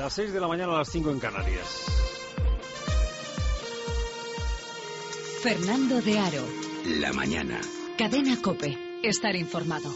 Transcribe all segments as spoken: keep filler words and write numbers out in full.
Las seis de la mañana a las cinco en Canarias. Fernando de Aro. La mañana. Cadena COPE. Estar informado.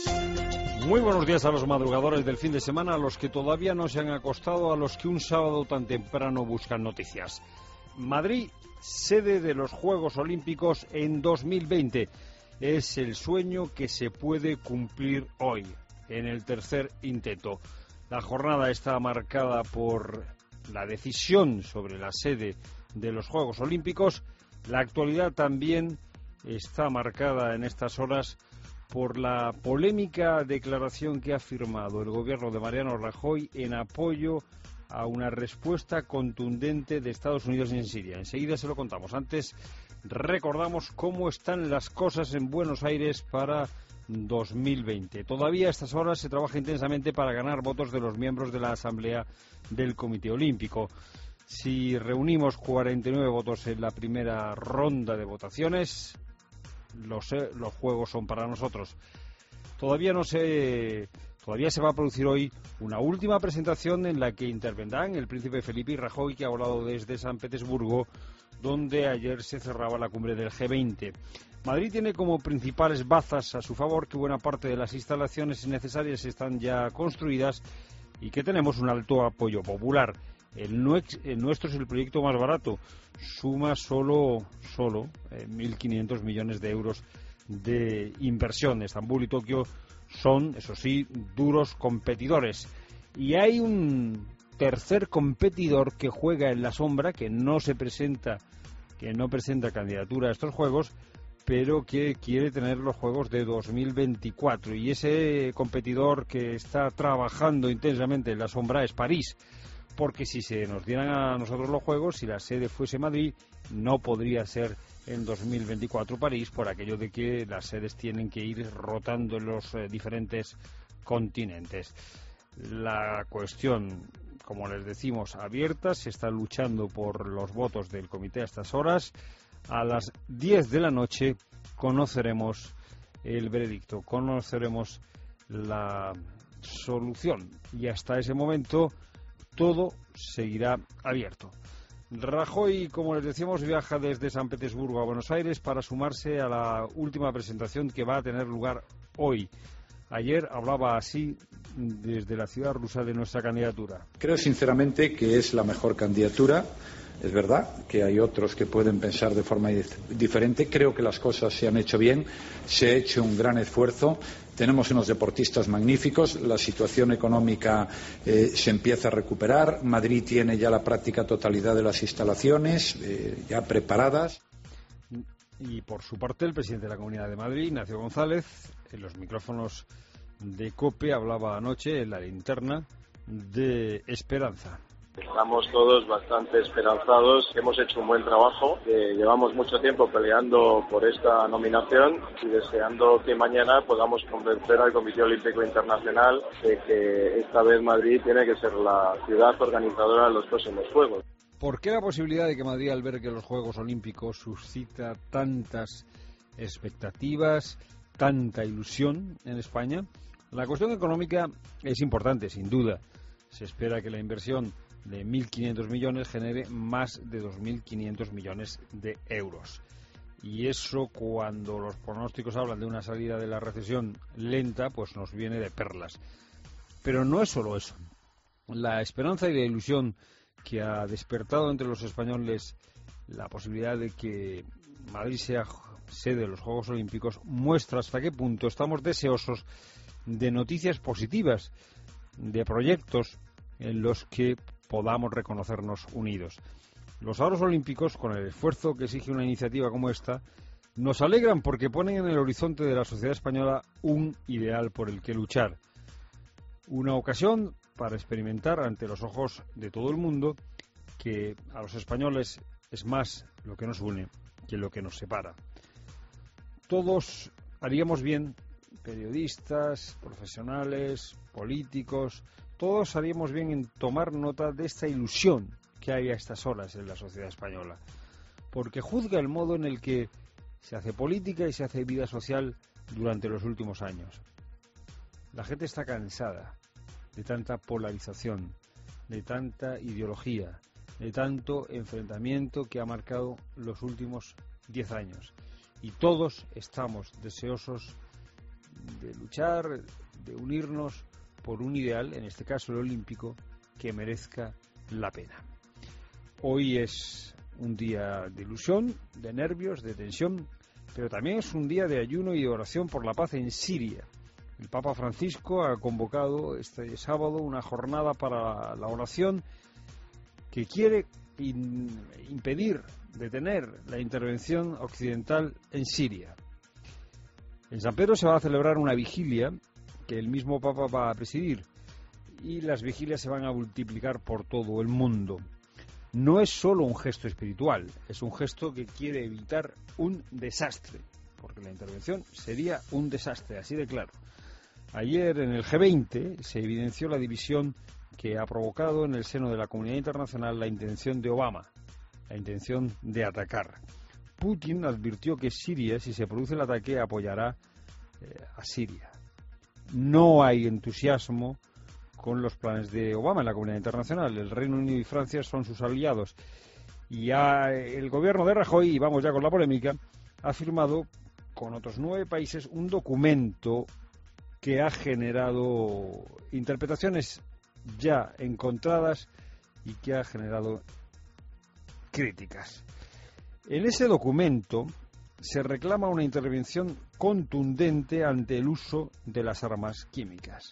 Muy buenos días a los madrugadores del fin de semana, a los que todavía no se han acostado, a los que un sábado tan temprano buscan noticias. Madrid, sede de los Juegos Olímpicos en dos mil veinte. Es el sueño que se puede cumplir hoy, en el tercer intento. La jornada está marcada por la decisión sobre la sede de los Juegos Olímpicos. La actualidad también está marcada en estas horas por la polémica declaración que ha firmado el gobierno de Mariano Rajoy en apoyo a una respuesta contundente de Estados Unidos en Siria. Enseguida se lo contamos. Antes recordamos cómo están las cosas en Buenos Aires para dos mil veinte. Todavía a estas horas se trabaja intensamente para ganar votos de los miembros de la Asamblea del Comité Olímpico. Si reunimos cuarenta y nueve votos en la primera ronda de votaciones, los, los juegos son para nosotros. Todavía no se, todavía se va a producir hoy una última presentación en la que intervendrán el príncipe Felipe y Rajoy, que ha hablado desde San Petersburgo, donde ayer se cerraba la cumbre del G veinte. Madrid tiene como principales bazas a su favor que buena parte de las instalaciones necesarias están ya construidas y que tenemos un alto apoyo popular. El, nuex, el nuestro es el proyecto más barato, suma solo, solo eh, mil quinientos millones de euros de inversión. Estambul y Tokio son, eso sí, duros competidores. Y hay un tercer competidor que juega en la sombra, que no se presenta, que no presenta candidatura a estos Juegos, pero que quiere tener los Juegos de dos mil veinticuatro. Y ese competidor que está trabajando intensamente en la sombra es París. Porque si se nos dieran a nosotros los Juegos, si la sede fuese Madrid, no podría ser en dos mil veinticuatro París, por aquello de que las sedes tienen que ir rotando en los eh, diferentes continentes. La cuestión, como les decimos, abierta, se está luchando por los votos del comité a estas horas. A las diez de la noche conoceremos el veredicto, conoceremos la solución, y hasta ese momento todo seguirá abierto. Rajoy, como les decíamos, viaja desde San Petersburgo a Buenos Aires para sumarse a la última presentación que va a tener lugar hoy. Ayer hablaba así desde la ciudad rusa de nuestra candidatura. Creo sinceramente que es la mejor candidatura. Es verdad que hay otros que pueden pensar de forma diferente. Creo que las cosas se han hecho bien, se ha hecho un gran esfuerzo. Tenemos unos deportistas magníficos, la situación económica eh, se empieza a recuperar. Madrid tiene ya la práctica totalidad de las instalaciones eh, ya preparadas. Y por su parte, el presidente de la Comunidad de Madrid, Ignacio González, en los micrófonos de COPE, hablaba anoche en la linterna de esperanza. Estamos todos bastante esperanzados, hemos hecho un buen trabajo, eh, llevamos mucho tiempo peleando por esta nominación y deseando que mañana podamos convencer al Comité Olímpico Internacional de que esta vez Madrid tiene que ser la ciudad organizadora de los próximos Juegos. ¿Por qué la posibilidad de que Madrid albergue los Juegos Olímpicos suscita tantas expectativas, tanta ilusión en España? La cuestión económica es importante, sin duda. Se espera que la inversión de mil quinientos millones genere más de dos mil quinientos millones de euros. Y eso, cuando los pronósticos hablan de una salida de la recesión lenta, pues nos viene de perlas. Pero no es solo eso. La esperanza y la ilusión que ha despertado entre los españoles la posibilidad de que Madrid sea sede de los Juegos Olímpicos muestra hasta qué punto estamos deseosos de noticias positivas, de proyectos en los que podamos reconocernos unidos. Los Juegos Olímpicos, con el esfuerzo que exige una iniciativa como esta, nos alegran porque ponen en el horizonte de la sociedad española un ideal por el que luchar. Una ocasión para experimentar ante los ojos de todo el mundo que a los españoles es más lo que nos une que lo que nos separa. Todos haríamos bien, periodistas, profesionales, políticos, todos haríamos bien en tomar nota de esta ilusión que hay a estas horas en la sociedad española, porque juzga el modo en el que se hace política y se hace vida social durante los últimos años. La gente está cansada de tanta polarización, de tanta ideología, de tanto enfrentamiento que ha marcado los últimos diez años. Y todos estamos deseosos de luchar, de unirnos por un ideal, en este caso el olímpico, que merezca la pena. Hoy es un día de ilusión, de nervios, de tensión, pero también es un día de ayuno y de oración por la paz en Siria. El Papa Francisco ha convocado este sábado una jornada para la oración que quiere in- impedir, detener la intervención occidental en Siria. En San Pedro se va a celebrar una vigilia que el mismo Papa va a presidir, y las vigilias se van a multiplicar por todo el mundo. No es solo un gesto espiritual, es un gesto que quiere evitar un desastre, porque la intervención sería un desastre, así de claro. Ayer en el G veinte se evidenció la división que ha provocado en el seno de la comunidad internacional la intención de Obama, la intención de atacar. Putin advirtió que Siria, si se produce el ataque, apoyará eh, a Siria. No hay entusiasmo con los planes de Obama en la comunidad internacional. El Reino Unido y Francia son sus aliados. Y ya el gobierno de Rajoy, y vamos ya con la polémica, ha firmado con otros nueve países un documento que ha generado interpretaciones ya encontradas y que ha generado críticas. En ese documento se reclama una intervención contundente ante el uso de las armas químicas.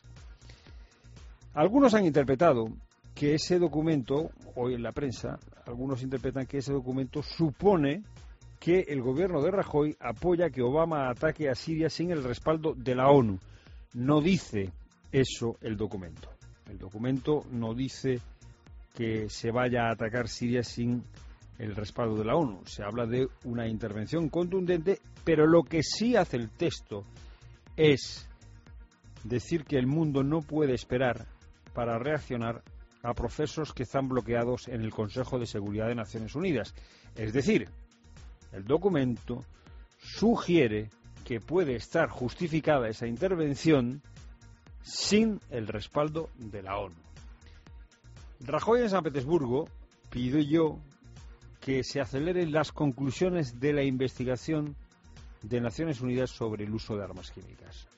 Algunos han interpretado que ese documento, hoy en la prensa, algunos interpretan que ese documento supone que el gobierno de Rajoy apoya que Obama ataque a Siria sin el respaldo de la ONU. No dice eso el documento. El documento no dice que se vaya a atacar Siria sin el respaldo de la ONU. Se habla de una intervención contundente, pero lo que sí hace el texto es decir que el mundo no puede esperar para reaccionar a procesos que están bloqueados en el Consejo de Seguridad de Naciones Unidas. Es decir, el documento sugiere que puede estar justificada esa intervención sin el respaldo de la ONU. Rajoy en San Petersburgo pidió que se aceleren las conclusiones de la investigación de Naciones Unidas sobre el uso de armas químicas.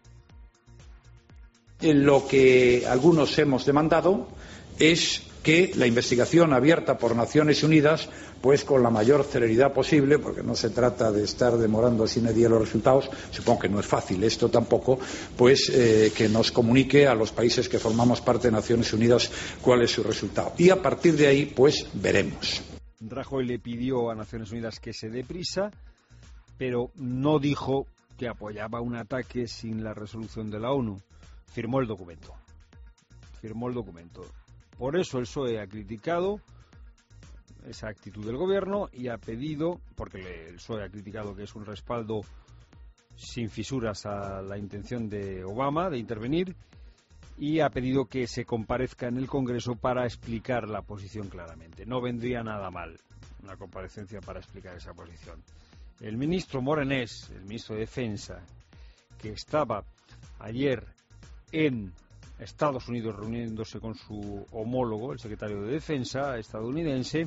Lo que algunos hemos demandado es que la investigación abierta por Naciones Unidas, pues con la mayor celeridad posible, porque no se trata de estar demorando sine die los resultados, supongo que no es fácil esto tampoco, pues eh, que nos comunique a los países que formamos parte de Naciones Unidas cuál es su resultado. Y a partir de ahí, pues veremos. Rajoy le pidió a Naciones Unidas que se dé prisa, pero no dijo que apoyaba un ataque sin la resolución de la ONU. Firmó el documento. Firmó el documento. Por eso el P S O E ha criticado esa actitud del gobierno y ha pedido, porque el P S O E ha criticado que es un respaldo sin fisuras a la intención de Obama de intervenir, y ha pedido que se comparezca en el Congreso para explicar la posición claramente. No vendría nada mal una comparecencia para explicar esa posición. El ministro Morenés, el ministro de Defensa, que estaba ayer en Estados Unidos reuniéndose con su homólogo, el secretario de Defensa estadounidense,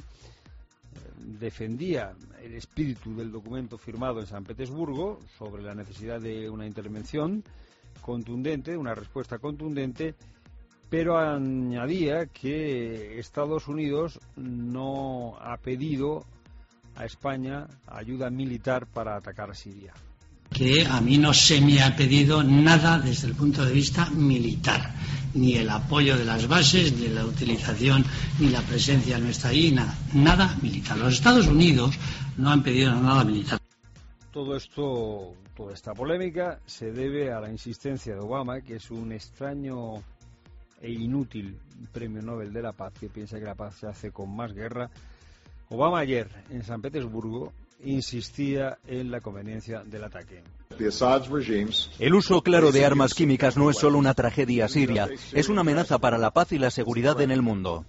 defendía el espíritu del documento firmado en San Petersburgo sobre la necesidad de una intervención contundente, una respuesta contundente, pero añadía que Estados Unidos no ha pedido a España ayuda militar para atacar a Siria. Que a mí no se me ha pedido nada desde el punto de vista militar, ni el apoyo de las bases, ni la utilización, ni la presencia nuestra ahí, nada, nada militar. Los Estados Unidos no han pedido nada militar. Todo esto, toda esta polémica se debe a la insistencia de Obama, que es un extraño e inútil premio Nobel de la Paz, que piensa que la paz se hace con más guerra. Obama ayer en San Petersburgo insistía en la conveniencia del ataque. El uso claro de armas químicas no es solo una tragedia siria, es una amenaza para la paz y la seguridad en el mundo.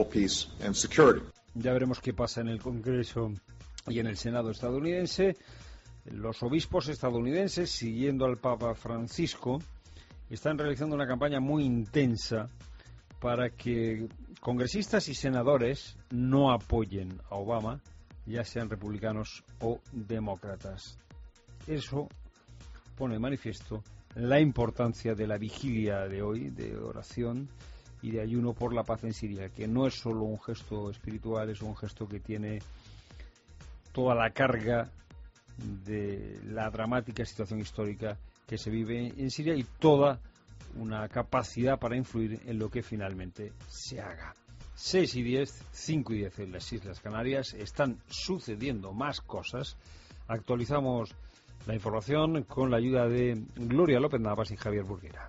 Ya veremos qué pasa en el Congreso y en el Senado estadounidense. Los obispos estadounidenses, siguiendo al Papa Francisco, están realizando una campaña muy intensa para que congresistas y senadores no apoyen a Obama, ya sean republicanos o demócratas. Eso pone de manifiesto la importancia de la vigilia de hoy, de oración y de ayuno por la paz en Siria, que no es solo un gesto espiritual, es un gesto que tiene toda la carga de la dramática situación histórica que se vive en Siria y toda una capacidad para influir en lo que finalmente se haga. seis y diez, cinco y diez en las Islas Canarias, están sucediendo más cosas. Actualizamos la información con la ayuda de Gloria López Navas y Javier Burguera.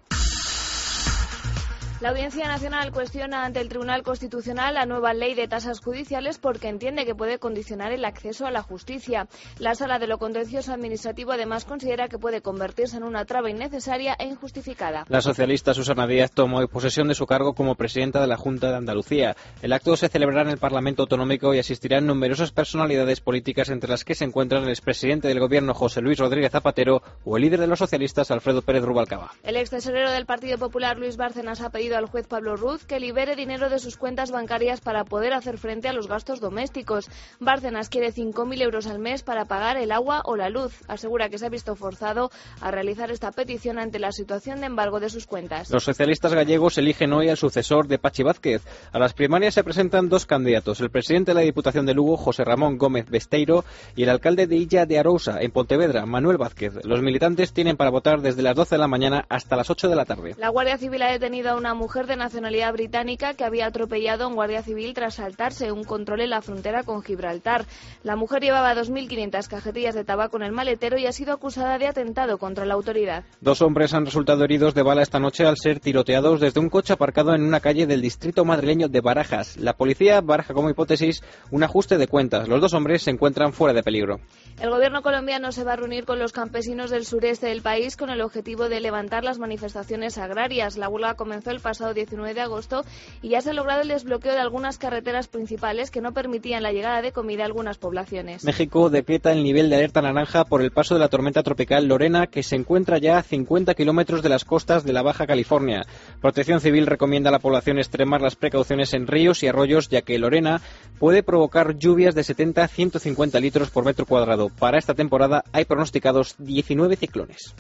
La Audiencia Nacional cuestiona ante el Tribunal Constitucional la nueva ley de tasas judiciales porque entiende que puede condicionar el acceso a la justicia. La Sala de lo Contencioso Administrativo además considera que puede convertirse en una traba innecesaria e injustificada. La socialista Susana Díaz tomó posesión de su cargo como presidenta de la Junta de Andalucía. El acto se celebrará en el Parlamento Autonómico y asistirán numerosas personalidades políticas, entre las que se encuentran el expresidente del Gobierno José Luis Rodríguez Zapatero o el líder de los socialistas Alfredo Pérez Rubalcaba. El ex tesorero del Partido Popular Luis Bárcenas ha pedido al juez Pablo Ruz que libere dinero de sus cuentas bancarias para poder hacer frente a los gastos domésticos. Bárcenas quiere cinco mil euros al mes para pagar el agua o la luz. Asegura que se ha visto forzado a realizar esta petición ante la situación de embargo de sus cuentas. Los socialistas gallegos eligen hoy al sucesor de Pachi Vázquez. A las primarias se presentan dos candidatos, el presidente de la Diputación de Lugo, José Ramón Gómez Besteiro, y el alcalde de Illa de Arousa, en Pontevedra, Manuel Vázquez. Los militantes tienen para votar desde las doce de la mañana hasta las ocho de la tarde. La Guardia Civil ha detenido a una mujer de nacionalidad británica que había atropellado a un guardia civil tras saltarse un control en la frontera con Gibraltar. La mujer llevaba dos mil quinientas cajetillas de tabaco en el maletero y ha sido acusada de atentado contra la autoridad. Dos hombres han resultado heridos de bala esta noche al ser tiroteados desde un coche aparcado en una calle del distrito madrileño de Barajas. La policía baraja como hipótesis un ajuste de cuentas. Los dos hombres se encuentran fuera de peligro. El gobierno colombiano se va a reunir con los campesinos del sureste del país con el objetivo de levantar las manifestaciones agrarias. La huelga comenzó el pasado diecinueve de agosto y ya se ha logrado el desbloqueo de algunas carreteras principales que no permitían la llegada de comida a algunas poblaciones. México decreta el nivel de alerta naranja por el paso de la tormenta tropical Lorena, que se encuentra ya a cincuenta kilómetros de las costas de la Baja California. Protección Civil recomienda a la población extremar las precauciones en ríos y arroyos, ya que Lorena puede provocar lluvias de setenta a ciento cincuenta litros por metro cuadrado. Para esta temporada hay pronosticados diecinueve ciclones.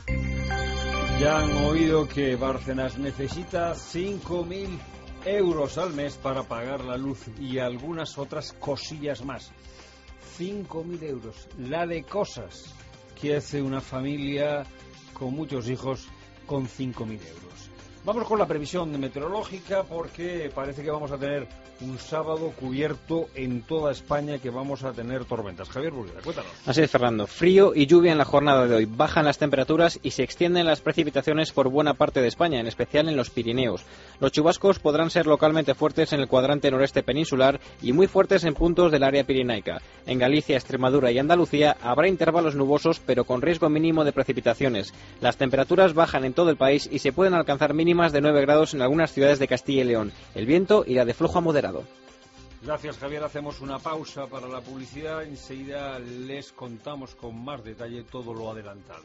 Ya han oído que Bárcenas necesita cinco mil euros al mes para pagar la luz y algunas otras cosillas más. cinco mil euros, la de cosas que hace una familia con muchos hijos con cinco mil euros. Vamos con la previsión meteorológica porque parece que vamos a tener un sábado cubierto en toda España, que vamos a tener tormentas. Javier Burguera, cuéntanos. Así es, Fernando. Frío y lluvia en la jornada de hoy. Bajan las temperaturas y se extienden las precipitaciones por buena parte de España, en especial en los Pirineos. Los chubascos podrán ser localmente fuertes en el cuadrante noreste peninsular y muy fuertes en puntos del área pirenaica. En Galicia, Extremadura y Andalucía habrá intervalos nubosos, pero con riesgo mínimo de precipitaciones. Las temperaturas bajan en todo el país y se pueden alcanzar mínimas de nueve grados en algunas ciudades de Castilla y León. El viento irá de flujo a moderado. Gracias, Javier. Hacemos una pausa para la publicidad. Enseguida les contamos con más detalle todo lo adelantado.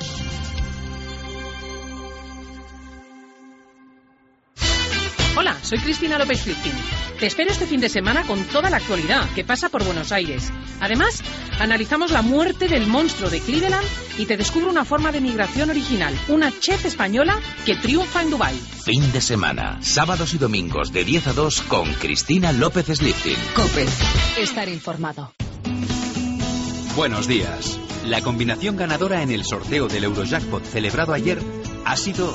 Hola, soy Cristina López Clifton. Te espero este fin de semana con toda la actualidad que pasa por Buenos Aires. Además, analizamos la muerte del monstruo de Cleveland y te descubro una forma de migración original, una chef española que triunfa en Dubái. Fin de semana, sábados y domingos de diez a dos con Cristina López Clifton. COPE. Estar informado. Buenos días. La combinación ganadora en el sorteo del Eurojackpot celebrado ayer ha sido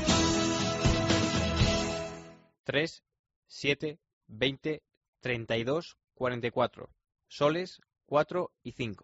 tres, siete, veinte, treinta y dos, cuarenta y cuatro. Soles, cuatro y cinco.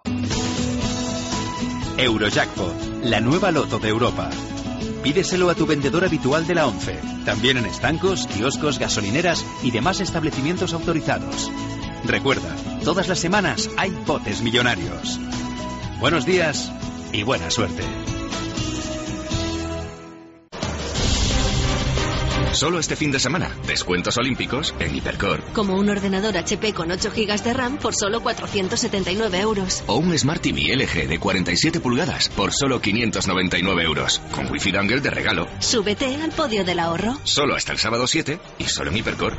Eurojackpot, la nueva loto de Europa. Pídeselo a tu vendedor habitual de la ONCE. También en estancos, kioscos, gasolineras y demás establecimientos autorizados. Recuerda, todas las semanas hay botes millonarios. Buenos días y buena suerte. Solo este fin de semana, descuentos olímpicos en Hipercor. Como un ordenador H P con ocho gigas de RAM por solo cuatrocientos setenta y nueve euros. O un Smart T V L G de cuarenta y siete pulgadas por solo quinientos noventa y nueve euros. Con Wi-Fi Dangle de regalo. Súbete al podio del ahorro. Solo hasta el sábado siete y solo en Hipercor.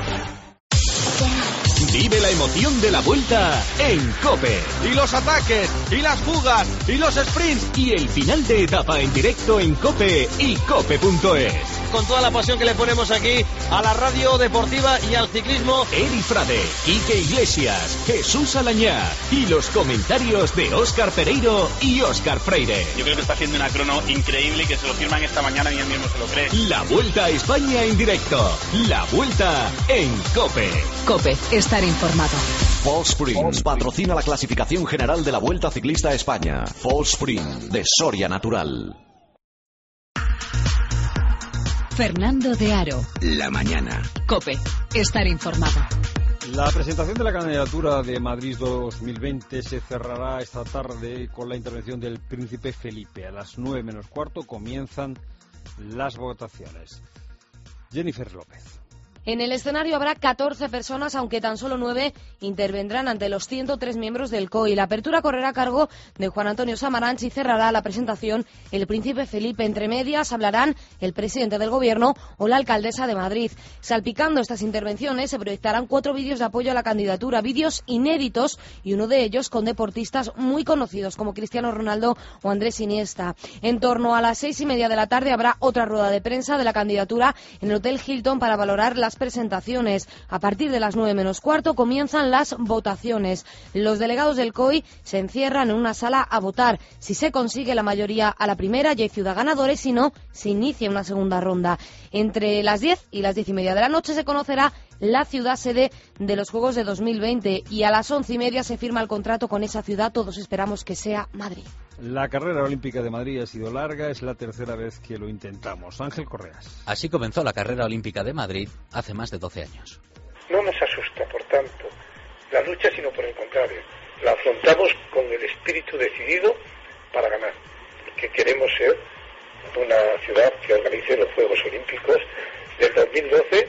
Vive la emoción de la vuelta en COPE. Y los ataques, y las fugas, y los sprints. Y el final de etapa en directo en COPE y cope punto es. Con toda la pasión que le ponemos aquí a la radio deportiva y al ciclismo. Eri Frade, Quique Iglesias, Jesús Alañá y los comentarios de Óscar Pereiro y Óscar Freire. Yo creo que está haciendo una crono increíble y que se lo firman esta mañana y él mismo se lo cree. La Vuelta a España en directo. La Vuelta en COPE. COPE, estar informado. Follspring patrocina la clasificación general de la Vuelta Ciclista a España. Follspring, de Soria Natural. Fernando de Aro. La mañana. COPE, estar informado. La presentación de la candidatura de Madrid dos mil veinte se cerrará esta tarde con la intervención del príncipe Felipe. A las nueve menos cuarto comienzan las votaciones. Jennifer López. En el escenario habrá catorce personas, aunque tan solo nueve intervendrán ante los ciento tres miembros del C O I. La apertura correrá a cargo de Juan Antonio Samaranch y cerrará la presentación el príncipe Felipe. Entre medias hablarán el presidente del Gobierno o la alcaldesa de Madrid. Salpicando estas intervenciones se proyectarán cuatro vídeos de apoyo a la candidatura, vídeos inéditos y uno de ellos con deportistas muy conocidos como Cristiano Ronaldo o Andrés Iniesta. En torno a las seis y media de la tarde habrá otra rueda de prensa de la candidatura en el Hotel Hilton para valorar las presentaciones. A partir de las nueve menos cuarto comienzan las votaciones. Los delegados del C O I se encierran en una sala a votar. Si se consigue la mayoría a la primera, ya hay ciudad ganadores, si no, se inicia una segunda ronda. Entre las diez y las diez y media de la noche se conocerá la ciudad sede de los Juegos de dos mil veinte y a las once y media se firma el contrato con esa ciudad. Todos esperamos que sea Madrid. La carrera olímpica de Madrid ha sido larga, es la tercera vez que lo intentamos. Ángel Correas. Así comenzó la carrera olímpica de Madrid hace más de doce años. No nos asusta, por tanto, la lucha, sino por el contrario. La afrontamos con el espíritu decidido para ganar, porque queremos ser una ciudad que organice los Juegos Olímpicos del dos mil doce.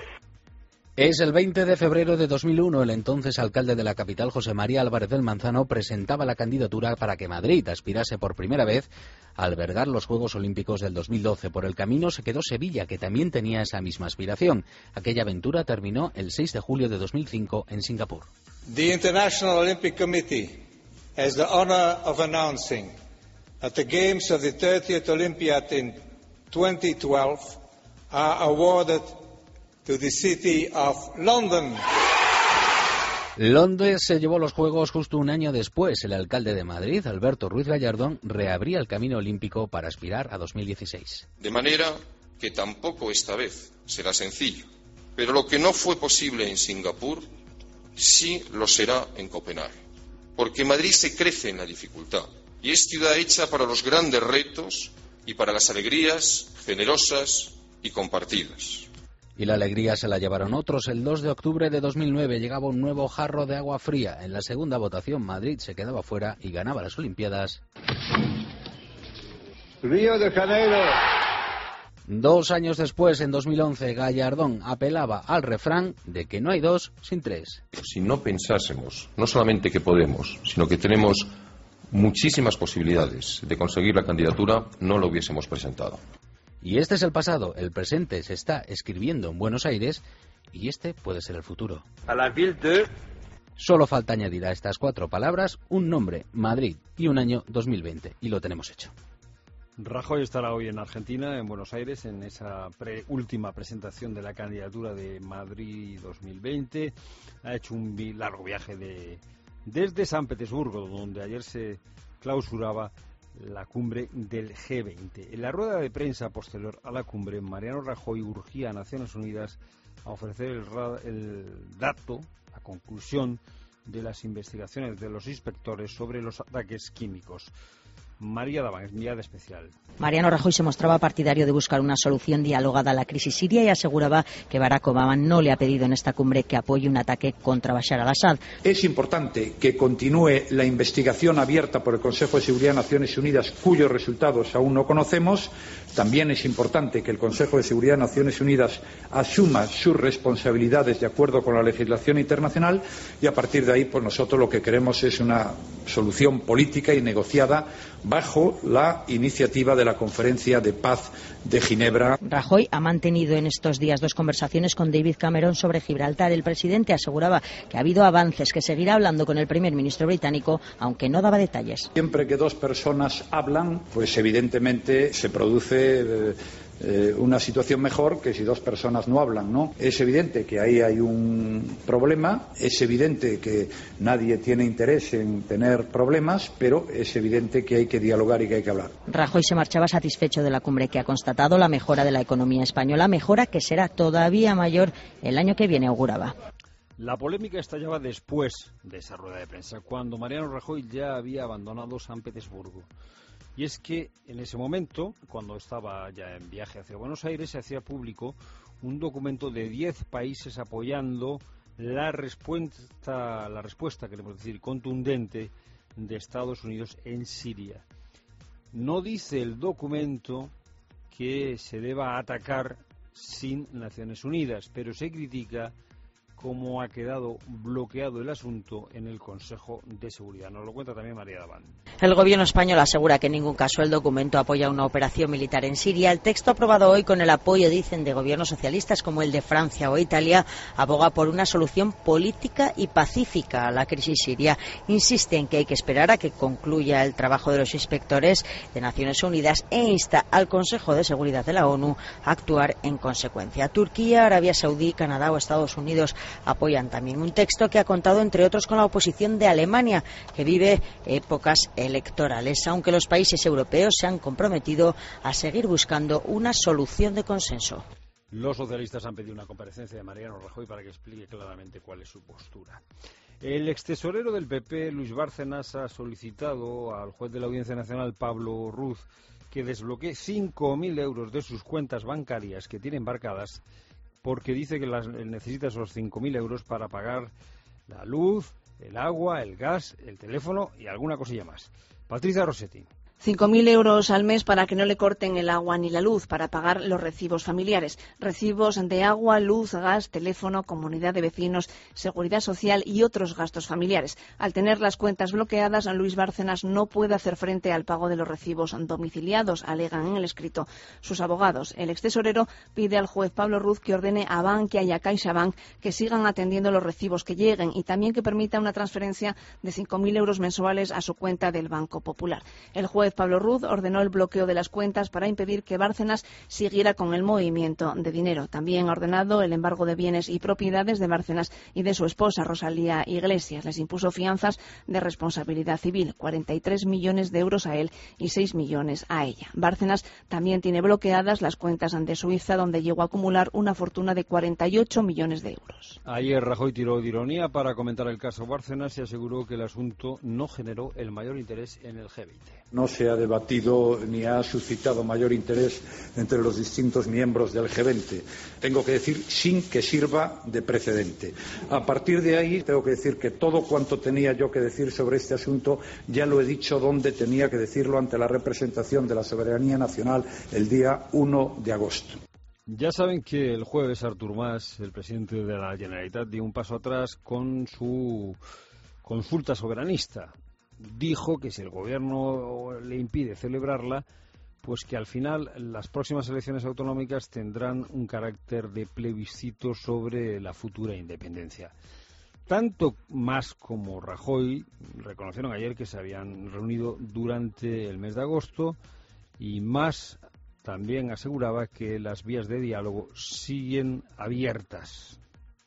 Es el veinte de febrero de dos mil uno. El entonces alcalde de la capital, José María Álvarez del Manzano, presentaba la candidatura para que Madrid aspirase por primera vez a albergar los Juegos Olímpicos del dos mil doce. Por el camino se quedó Sevilla, que también tenía esa misma aspiración. Aquella aventura terminó el seis de julio de dos mil cinco en Singapur. The International Olympic Committee has the honor of announcing that the Games of the thirtieth Olympiad in twenty twelve are awarded to the city of London. Londres se llevó los Juegos justo un año después. El alcalde de Madrid, Alberto Ruiz Gallardón, reabría el camino olímpico para aspirar a dos mil dieciséis. De manera que tampoco esta vez será sencillo. Pero lo que no fue posible en Singapur, sí lo será en Copenhague. Porque Madrid se crece en la dificultad y es ciudad hecha para los grandes retos y para las alegrías generosas y compartidas. Y la alegría se la llevaron otros. El dos de octubre de dos mil nueve llegaba un nuevo jarro de agua fría. En la segunda votación Madrid se quedaba fuera y ganaba las Olimpiadas. Río de Janeiro. Dos años después, en dos mil once, Gallardón apelaba al refrán de que no hay dos sin tres. Si no pensásemos, no solamente que podemos, sino que tenemos muchísimas posibilidades de conseguir la candidatura, no lo hubiésemos presentado. Y este es el pasado, el presente se está escribiendo en Buenos Aires y este puede ser el futuro. A la ville de... Solo falta añadir a estas cuatro palabras un nombre, Madrid, y un año dos mil veinte, y lo tenemos hecho. Rajoy estará hoy en Argentina, en Buenos Aires, en esa pre última presentación de la candidatura de Madrid dos mil veinte. Ha hecho un largo viaje de desde San Petersburgo, donde ayer se clausuraba la cumbre del G veinte. En la rueda de prensa posterior a la cumbre, Mariano Rajoy urgía a Naciones Unidas a ofrecer el, el dato, la conclusión de las investigaciones de los inspectores sobre los ataques químicos. María Daván, enviada especial. Mariano Rajoy se mostraba partidario de buscar una solución dialogada a la crisis siria y aseguraba que Barack Obama no le ha pedido en esta cumbre que apoye un ataque contra Bashar al-Assad. Es importante que continúe la investigación abierta por el Consejo de Seguridad de Naciones Unidas, cuyos resultados aún no conocemos. También es importante que el Consejo de Seguridad de Naciones Unidas asuma sus responsabilidades de acuerdo con la legislación internacional y a partir de ahí, pues nosotros lo que queremos es una solución política y negociada bajo la iniciativa de la Conferencia de Paz de Ginebra. Rajoy ha mantenido en estos días dos conversaciones con David Cameron sobre Gibraltar. El presidente aseguraba que ha habido avances, que seguirá hablando con el primer ministro británico, aunque no daba detalles. Siempre que dos personas hablan, pues evidentemente se produce eh, eh, una situación mejor que si dos personas no hablan, ¿no? Es evidente que ahí hay un problema, es evidente que nadie tiene interés en tener problemas, pero es evidente que hay que dialogar y que hay que hablar. Rajoy se marchaba satisfecho de la cumbre que ha constatado la mejora de la economía española, mejora que será todavía mayor el año que viene, auguraba. La polémica estallaba después de esa rueda de prensa, cuando Mariano Rajoy ya había abandonado San Petersburgo. Y es que en ese momento, cuando estaba ya en viaje hacia Buenos Aires, se hacía público un documento de diez países apoyando la respuesta, la respuesta, queremos decir, contundente de Estados Unidos en Siria. No dice el documento que se deba atacar sin Naciones Unidas, pero se critica cómo ha quedado bloqueado el asunto en el Consejo de Seguridad. Nos lo cuenta también María Daván. El gobierno español asegura que en ningún caso el documento apoya una operación militar en Siria. El texto aprobado hoy con el apoyo, dicen, de gobiernos socialistas como el de Francia o Italia, aboga por una solución política y pacífica a la crisis siria. Insiste en que hay que esperar a que concluya el trabajo de los inspectores de Naciones Unidas e insta al Consejo de Seguridad de la ONU a actuar en consecuencia. Turquía, Arabia Saudí, Canadá o Estados Unidos apoyan también un texto que ha contado, entre otros, con la oposición de Alemania, que vive épocas electorales, aunque los países europeos se han comprometido a seguir buscando una solución de consenso. Los socialistas han pedido una comparecencia de Mariano Rajoy para que explique claramente cuál es su postura. El extesorero del P P, Luis Bárcenas, ha solicitado al juez de la Audiencia Nacional, Pablo Ruz, que desbloquee cinco mil euros de sus cuentas bancarias que tiene embarcadas, porque dice que las, necesita esos cinco mil euros para pagar la luz, el agua, el gas, el teléfono y alguna cosilla más. Patricia Rossetti. cinco mil euros al mes para que no le corten el agua ni la luz, para pagar los recibos familiares. Recibos de agua, luz, gas, teléfono, comunidad de vecinos, seguridad social y otros gastos familiares. Al tener las cuentas bloqueadas, Luis Bárcenas no puede hacer frente al pago de los recibos domiciliados, alegan en el escrito sus abogados. El extesorero pide al juez Pablo Ruz que ordene a Bankia y a CaixaBank que sigan atendiendo los recibos que lleguen y también que permita una transferencia de cinco mil euros mensuales a su cuenta del Banco Popular. El juez Pablo Ruz ordenó el bloqueo de las cuentas para impedir que Bárcenas siguiera con el movimiento de dinero. También ha ordenado el embargo de bienes y propiedades de Bárcenas y de su esposa, Rosalía Iglesias. Les impuso fianzas de responsabilidad civil, cuarenta y tres millones de euros a él y seis millones a ella. Bárcenas también tiene bloqueadas las cuentas ante Suiza, donde llegó a acumular una fortuna de cuarenta y ocho millones de euros. Ayer Rajoy tiró de ironía para comentar el caso Bárcenas y aseguró que el asunto no generó el mayor interés en el G veinte. No se ha debatido ni ha suscitado mayor interés entre los distintos miembros del G veinte. Tengo que decir, sin que sirva de precedente. A partir de ahí, tengo que decir que todo cuanto tenía yo que decir sobre este asunto ya lo he dicho donde tenía que decirlo, ante la representación de la soberanía nacional el día uno de agosto. Ya saben que el jueves Artur Mas, el presidente de la Generalitat, dio un paso atrás con su consulta soberanista. Dijo que si el gobierno le impide celebrarla, pues que al final las próximas elecciones autonómicas tendrán un carácter de plebiscito sobre la futura independencia. Tanto Mas como Rajoy reconocieron ayer que se habían reunido durante el mes de agosto, y Mas también aseguraba que las vías de diálogo siguen abiertas.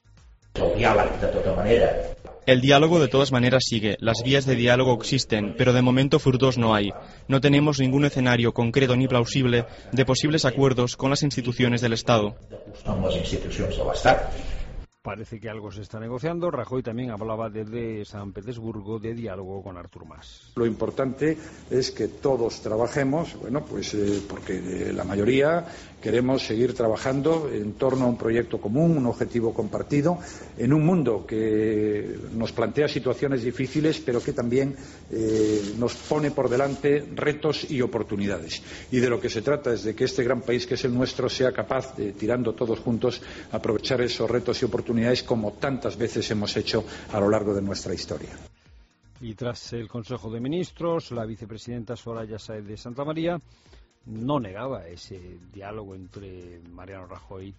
El diálogo de todas maneras sigue, las vías de diálogo existen, pero de momento frutos no hay. No tenemos ningún escenario concreto ni plausible de posibles acuerdos con las instituciones del Estado. Parece que algo se está negociando. Rajoy también hablaba desde San Petersburgo de diálogo con Artur Mas. Lo importante es que todos trabajemos, bueno, pues eh, porque eh, la mayoría queremos seguir trabajando en torno a un proyecto común, un objetivo compartido, en un mundo que nos plantea situaciones difíciles, pero que también eh, nos pone por delante retos y oportunidades. Y de lo que se trata es de que este gran país que es el nuestro sea capaz de, tirando todos juntos, aprovechar esos retos y oportunidades como tantas veces hemos hecho a lo largo de nuestra historia. Y tras el Consejo de Ministros, la vicepresidenta Soraya Sáez de Santamaría no negaba ese diálogo entre Mariano Rajoy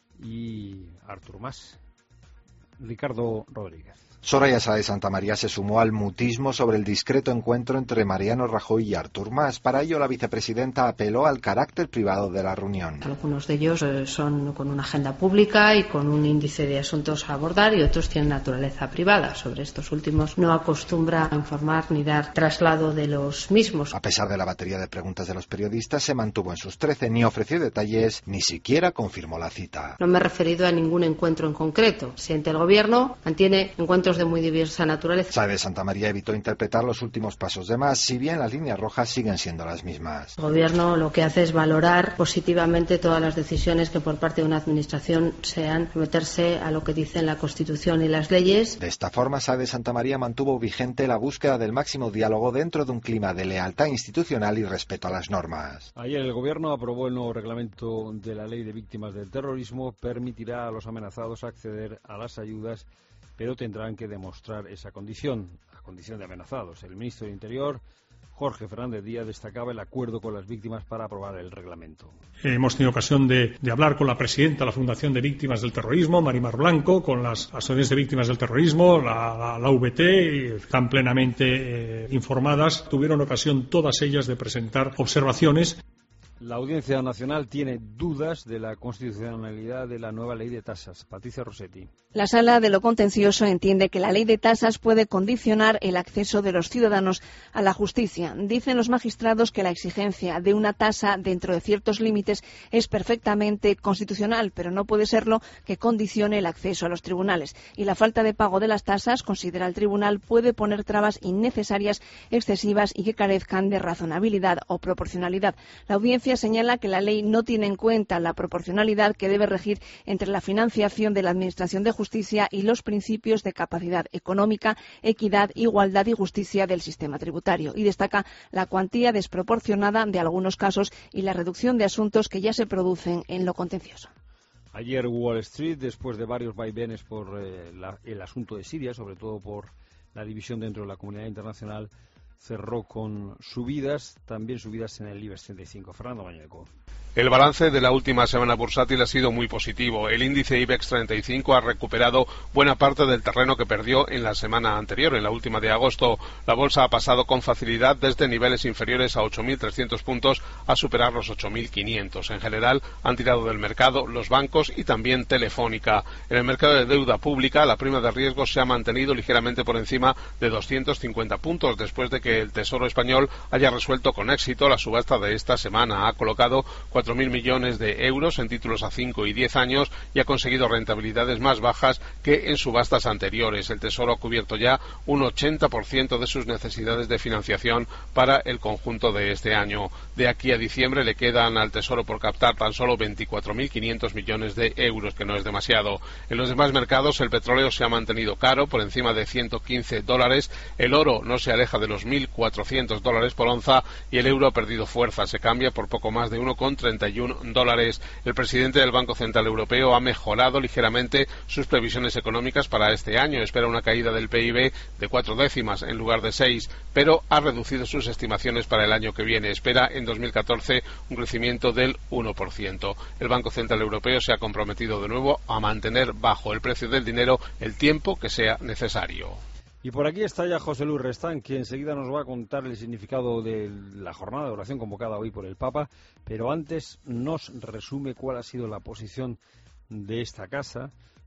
y Artur Mas. Ricardo Rodríguez. Soraya Sáez de Santamaría se sumó al mutismo sobre el discreto encuentro entre Mariano Rajoy y Artur Mas. Para ello, la vicepresidenta apeló al carácter privado de la reunión. Algunos de ellos eh, son con una agenda pública y con un índice de asuntos a abordar, y otros tienen naturaleza privada. Sobre estos últimos no acostumbra a informar ni dar traslado de los mismos. A pesar de la batería de preguntas de los periodistas, se mantuvo en sus trece, ni ofreció detalles, ni siquiera confirmó la cita. No me he referido a ningún encuentro en concreto. Si ante el Gobierno mantiene encuentros de muy diversa naturaleza. Sáez de Santamaría evitó interpretar los últimos pasos de Mas, si bien las líneas rojas siguen siendo las mismas. El Gobierno lo que hace es valorar positivamente todas las decisiones que por parte de una administración sean someterse a lo que dicen la Constitución y las leyes. De esta forma, Sáez de Santamaría mantuvo vigente la búsqueda del máximo diálogo dentro de un clima de lealtad institucional y respeto a las normas. Ayer el Gobierno aprobó el nuevo reglamento de la Ley de Víctimas del Terrorismo. Permitirá a los amenazados acceder a las ayudas, pero tendrán que demostrar esa condición, la condición de amenazados. El ministro de Interior, Jorge Fernández Díaz, destacaba el acuerdo con las víctimas para aprobar el reglamento. Hemos tenido ocasión de, de hablar con la presidenta de la Fundación de Víctimas del Terrorismo, Marimar Blanco, con las asociaciones de víctimas del terrorismo, la, la, la V T, y están plenamente eh, informadas. Tuvieron ocasión todas ellas de presentar observaciones. La Audiencia Nacional tiene dudas de la constitucionalidad de la nueva ley de tasas. Patricia Rossetti. La Sala de lo Contencioso entiende que la ley de tasas puede condicionar el acceso de los ciudadanos a la justicia. Dicen los magistrados que la exigencia de una tasa dentro de ciertos límites es perfectamente constitucional, pero no puede serlo que condicione el acceso a los tribunales. Y la falta de pago de las tasas, considera el tribunal, puede poner trabas innecesarias, excesivas y que carezcan de razonabilidad o proporcionalidad. La Audiencia señala que la ley no tiene en cuenta la proporcionalidad que debe regir entre la financiación de la Administración de Justicia y los principios de capacidad económica, equidad, igualdad y justicia del sistema tributario, y destaca la cuantía desproporcionada de algunos casos y la reducción de asuntos que ya se producen en lo contencioso. Ayer Wall Street, después de varios vaivenes por eh, la, el asunto de Siria, sobre todo por la división dentro de la comunidad internacional, cerró con subidas, también subidas en el IBEX treinta y cinco. Fernando Mañeco. El balance de la última semana bursátil ha sido muy positivo. El índice IBEX treinta y cinco ha recuperado buena parte del terreno que perdió en la semana anterior, en la última de agosto. La bolsa ha pasado con facilidad desde niveles inferiores a ocho mil trescientos puntos a superar los ocho mil quinientos. En general, han tirado del mercado los bancos y también Telefónica. En el mercado de deuda pública, la prima de riesgo se ha mantenido ligeramente por encima de doscientos cincuenta puntos, después de que el Tesoro español haya resuelto con éxito la subasta de esta semana. Ha colocado cuatro mil millones de euros en títulos a cinco y diez años y ha conseguido rentabilidades más bajas que en subastas anteriores. El Tesoro ha cubierto ya un ochenta por ciento de sus necesidades de financiación para el conjunto de este año. De aquí a diciembre le quedan al Tesoro por captar tan solo veinticuatro mil quinientos millones de euros, que no es demasiado. En los demás mercados el petróleo se ha mantenido caro, por encima de ciento quince dólares, el oro no se aleja de los mil cuatrocientos dólares por onza y el euro ha perdido fuerza, se cambia por poco más de uno coma treinta y uno dólares. El presidente del Banco Central Europeo ha mejorado ligeramente sus previsiones económicas para este año. Espera una caída del P I B de cuatro décimas en lugar de seis, pero ha reducido sus estimaciones para el año que viene. Espera en dos mil catorce un crecimiento del uno por ciento. El Banco Central Europeo se ha comprometido de nuevo a mantener bajo el precio del dinero el tiempo que sea necesario. Y por aquí está ya José Luis Restán, que enseguida nos va a contar el significado de la jornada de oración convocada hoy por el Papa, pero antes nos resume cuál ha sido la posición de esta casa,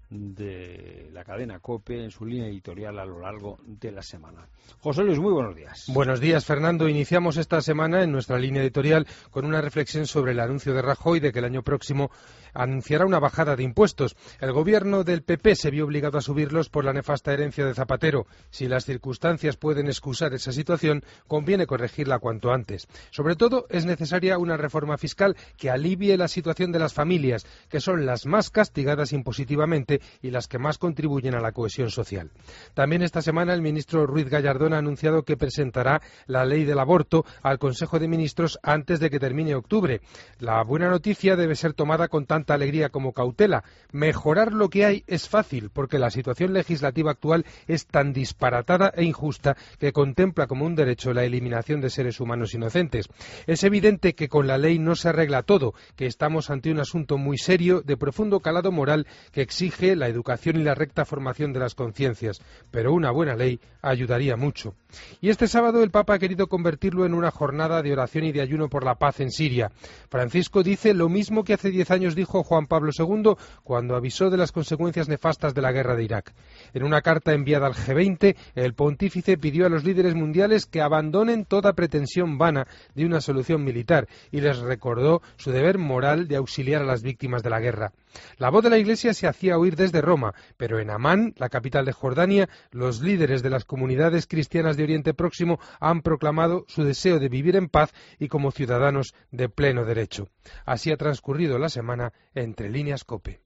de la cadena COPE en su línea editorial a lo largo de la semana. José Luis, muy buenos días. Buenos días, Fernando. Iniciamos esta semana en nuestra línea editorial con una reflexión sobre el anuncio de Rajoy de que el año próximo anunciará una bajada de impuestos. El gobierno del P P se vio obligado a subirlos por la nefasta herencia de Zapatero. Si las circunstancias pueden excusar esa situación, conviene corregirla cuanto antes. Sobre todo, es necesaria una reforma fiscal que alivie la situación de las familias, que son las más castigadas impositivamente y las que más contribuyen a la cohesión social. También esta semana el ministro Ruiz Gallardón ha anunciado que presentará la ley del aborto al Consejo de Ministros antes de que termine octubre. La buena noticia debe ser tomada con tanta alegría como cautela. Mejorar lo que hay es fácil, porque la situación legislativa actual es tan disparatada e injusta que contempla como un derecho la eliminación de seres humanos inocentes. Es evidente que con la ley no se arregla todo, que estamos ante un asunto muy serio, de profundo calado moral, que exige la educación y la recta formación de las conciencias, pero una buena ley ayudaría mucho. Y este sábado el Papa ha querido convertirlo en una jornada de oración y de ayuno por la paz en Siria. Francisco dice lo mismo que hace diez años dijo Juan Pablo segundo cuando avisó de las consecuencias nefastas de la guerra de Irak. En una carta enviada al G veinte, el pontífice pidió a los líderes mundiales que abandonen toda pretensión vana de una solución militar y les recordó su deber moral de auxiliar a las víctimas de la guerra. La voz de la Iglesia se hacía oír desde Roma, pero en Amán, la capital de Jordania, los líderes de las comunidades cristianas de Oriente Próximo han proclamado su deseo de vivir en paz y como ciudadanos de pleno derecho. Así ha transcurrido la semana entre líneas COPE.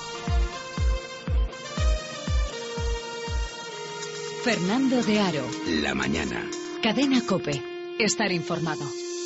Fernando de Aro. La mañana. Cadena COPE. Estar informado.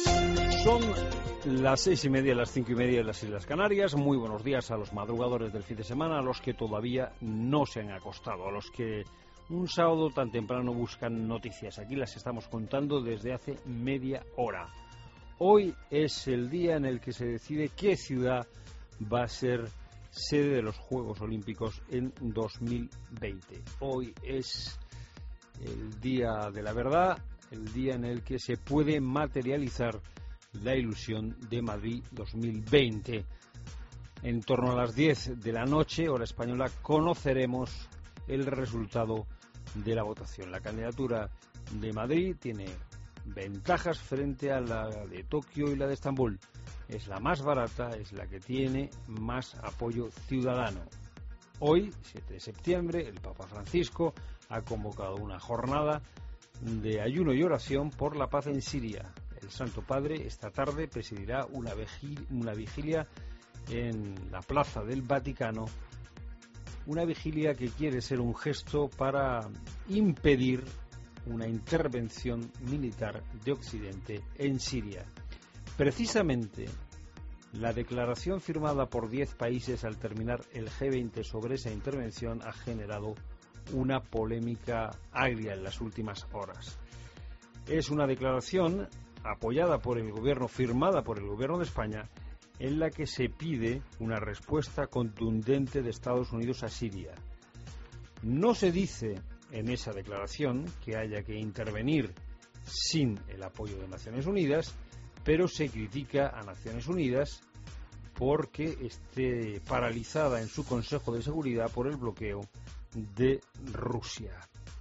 Son las seis y media, las cinco y media de las Islas Canarias. Muy buenos días a los madrugadores del fin de semana, a los que todavía no se han acostado, a los que un sábado tan temprano buscan noticias. Aquí las estamos contando desde hace media hora. Hoy es el día en el que se decide qué ciudad va a ser sede de los Juegos Olímpicos en dos mil veinte. Hoy es el día de la verdad, el día en el que se puede materializar la ilusión de Madrid dos mil veinte. En torno a las diez de la noche, hora española, conoceremos el resultado de la votación. La candidatura de Madrid tiene ventajas frente a la de Tokio y la de Estambul. Es la más barata, es la que tiene más apoyo ciudadano. Hoy, siete de septiembre, el Papa Francisco ha convocado una jornada de ayuno y oración por la paz en Siria. El Santo Padre esta tarde presidirá una vigilia, una vigilia en la Plaza del Vaticano, una vigilia que quiere ser un gesto para impedir una intervención militar de Occidente en Siria. Precisamente, la declaración firmada por diez países al terminar el G veinte sobre esa intervención ha generado una polémica agria en las últimas horas. Es una declaración apoyada por el gobierno, firmada por el gobierno de España, en la que se pide una respuesta contundente de Estados Unidos a Siria. No se dice en esa declaración que haya que intervenir sin el apoyo de Naciones Unidas, pero se critica a Naciones Unidas porque esté paralizada en su Consejo de Seguridad por el bloqueo de Rusia.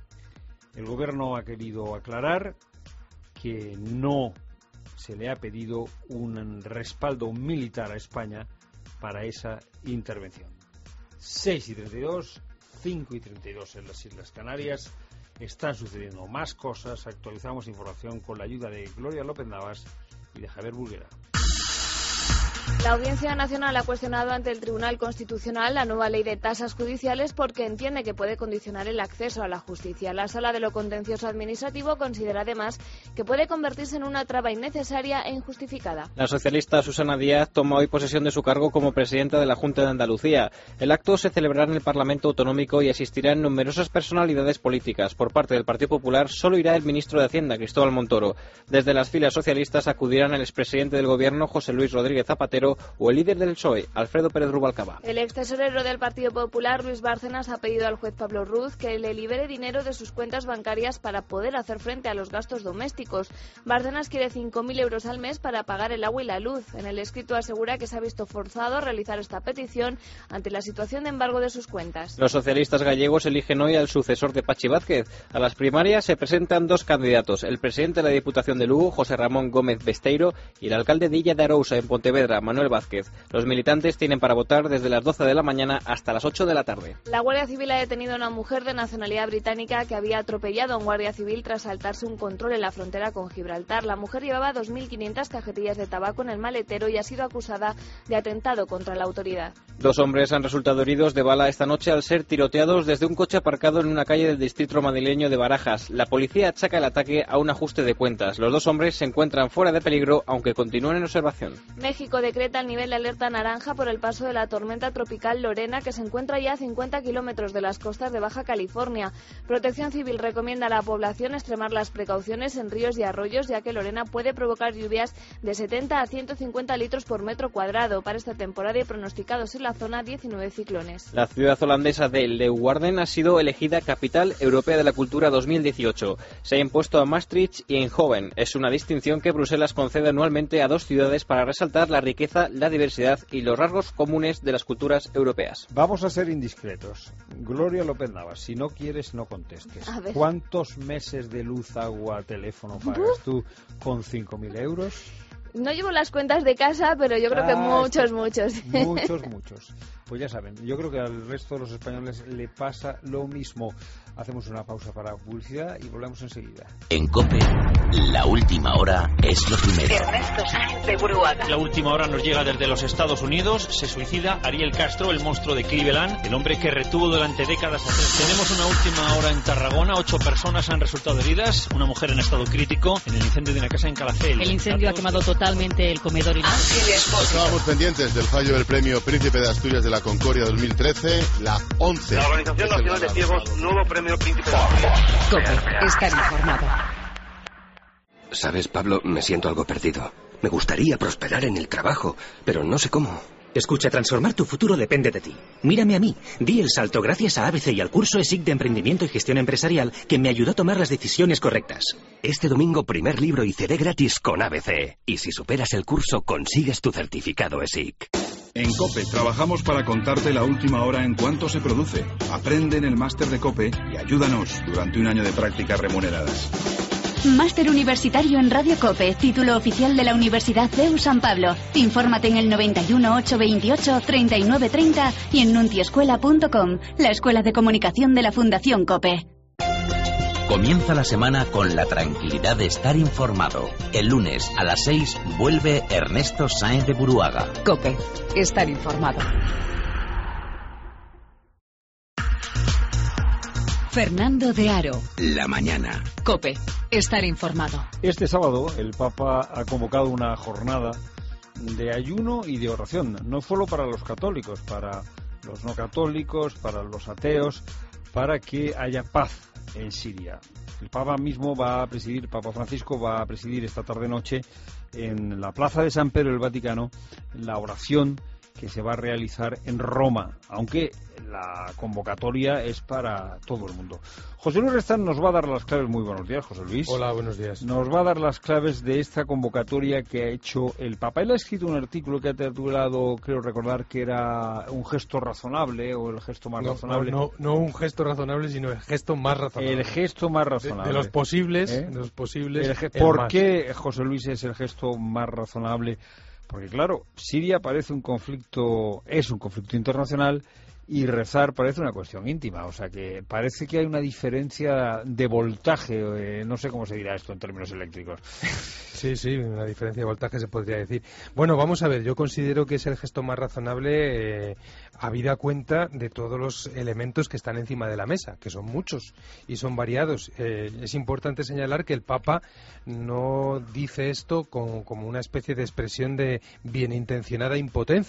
El gobierno ha querido aclarar que no se le ha pedido un respaldo militar a España para esa intervención. seis y treinta y dos, cinco y treinta y dos en las Islas Canarias. Están sucediendo más cosas. Actualizamos información con la ayuda de Gloria López Navas y de Javier Burguera. La Audiencia Nacional ha cuestionado ante el Tribunal Constitucional la nueva ley de tasas judiciales porque entiende que puede condicionar el acceso a la justicia. La Sala de lo Contencioso Administrativo considera además que puede convertirse en una traba innecesaria e injustificada. La socialista Susana Díaz toma hoy posesión de su cargo como presidenta de la Junta de Andalucía. El acto se celebrará en el Parlamento Autonómico y asistirán numerosas personalidades políticas. Por parte del Partido Popular solo irá el ministro de Hacienda, Cristóbal Montoro. Desde las filas socialistas acudirán el expresidente del Gobierno, José Luis Rodríguez Zapatero, Zapatero o el líder del P S O E, Alfredo Pérez Rubalcaba. El ex tesorero del Partido Popular, Luis Bárcenas, ha pedido al juez Pablo Ruz que le libere dinero de sus cuentas bancarias para poder hacer frente a los gastos domésticos. Bárcenas quiere cinco mil euros al mes para pagar el agua y la luz. En el escrito asegura que se ha visto forzado a realizar esta petición ante la situación de embargo de sus cuentas. Los socialistas gallegos eligen hoy al sucesor de Pachi Vázquez. A las primarias se presentan dos candidatos, el presidente de la Diputación de Lugo, José Ramón Gómez Besteiro, y el alcalde de Illa de Arousa, en Pontevedra, Manuel Vázquez. Los militantes tienen para votar desde las doce de la mañana hasta las ocho de la tarde. La Guardia Civil ha detenido a una mujer de nacionalidad británica que había atropellado a un guardia civil tras saltarse un control en la frontera con Gibraltar. La mujer llevaba dos mil quinientas cajetillas de tabaco en el maletero y ha sido acusada de atentado contra la autoridad. Dos hombres han resultado heridos de bala esta noche al ser tiroteados desde un coche aparcado en una calle del distrito madrileño de Barajas. La policía achaca el ataque a un ajuste de cuentas. Los dos hombres se encuentran fuera de peligro, aunque continúan en observación. México decreta el nivel de alerta naranja por el paso de la tormenta tropical Lorena, que se encuentra ya a cincuenta kilómetros de las costas de Baja California. Protección Civil recomienda a la población extremar las precauciones en ríos y arroyos, ya que Lorena puede provocar lluvias de setenta a ciento cincuenta litros por metro cuadrado. Para esta temporada hay pronosticados en la zona diecinueve ciclones. La ciudad holandesa de Leeuwarden ha sido elegida Capital Europea de la Cultura dos mil dieciocho. Se ha impuesto a Maastricht y Eindhoven. Es una distinción que Bruselas concede anualmente a dos ciudades para resaltar la riqueza, la diversidad y los rasgos comunes de las culturas europeas. Vamos a ser indiscretos. Gloria López Navas, si no quieres, no contestes. ¿Cuántos meses de luz, agua, teléfono pagas tú con cinco mil euros? No llevo las cuentas de casa, pero yo creo ah, que muchos, muchos. Muchos, muchos. Pues ya saben, yo creo que al resto de los españoles le pasa lo mismo. Hacemos una pausa para publicidad y volvemos enseguida. En COPE, la última hora es lo primero. Ernesto Sáenz de Buruaga. La última hora nos llega desde los Estados Unidos. Se suicida Ariel Castro, el monstruo de Cleveland, el hombre que retuvo durante décadas a tres. Tenemos una última hora en Tarragona. Ocho personas han resultado heridas. Una mujer en estado crítico en el incendio de una casa en Calafell. El incendio Datos... ha quemado totalmente el comedor y Estábamos pendientes del fallo del premio Príncipe de Asturias de la Concordia dos mil trece, la once. La Organización Nacional de Ciegos, nuevo premio Príncipe de Asturias. COPE, estar informado. Sabes, Pablo, me siento algo perdido. Me gustaría prosperar en el trabajo, pero no sé cómo. Escucha, transformar tu futuro depende de ti. Mírame a mí. Di el salto gracias a A B C y al curso E S I C de Emprendimiento y Gestión Empresarial que me ayudó a tomar las decisiones correctas. Este domingo, primer libro y C D gratis con A B C. Y si superas el curso, consigues tu certificado E S I C. En COPE trabajamos para contarte la última hora en cuánto se produce. Aprende en el máster de COPE y ayúdanos durante un año de prácticas remuneradas. Máster Universitario en Radio COPE, título oficial de la Universidad C E U San Pablo. Infórmate en el noventa y uno, ochocientos veintiocho, treinta y nueve treinta y en nuntiescuela punto com, la escuela de comunicación de la Fundación COPE. Comienza la semana con la tranquilidad de estar informado. El lunes a las seis vuelve Ernesto Sáenz de Buruaga. COPE, estar informado. Fernando de Aro. La mañana. COPE, estar informado. Este sábado el Papa ha convocado una jornada de ayuno y de oración, no solo para los católicos, para los no católicos, para los ateos, para que haya paz en Siria. El Papa mismo va a presidir, Papa Francisco va a presidir esta tarde-noche en la Plaza de San Pedro del Vaticano la oración que se va a realizar en Roma, aunque la convocatoria es para todo el mundo. José Luis Restán nos va a dar las claves. Muy buenos días, José Luis. Hola, buenos días. Nos va a dar las claves de esta convocatoria que ha hecho el Papa. Él ha escrito un artículo que ha titulado, creo recordar, que era un gesto razonable o el gesto más no, razonable. No, no, no un gesto razonable, sino el gesto más razonable. El gesto más razonable. De, de los posibles, ¿Eh? de los posibles. El ge- ¿Por qué, José Luis, es el gesto más razonable? Porque claro, Siria parece un conflicto, es un conflicto internacional y rezar parece una cuestión íntima. O sea que parece que hay una diferencia de voltaje, eh, no sé cómo se dirá esto en términos eléctricos. Sí, sí, una diferencia de voltaje se podría decir. Bueno, vamos a ver, yo considero que es el gesto más razonable eh, habida cuenta de todos los elementos que están encima de la mesa, que son muchos y son variados. Eh, es importante señalar que el Papa no dice esto con, como una especie de expresión de bienintencionada impotencia.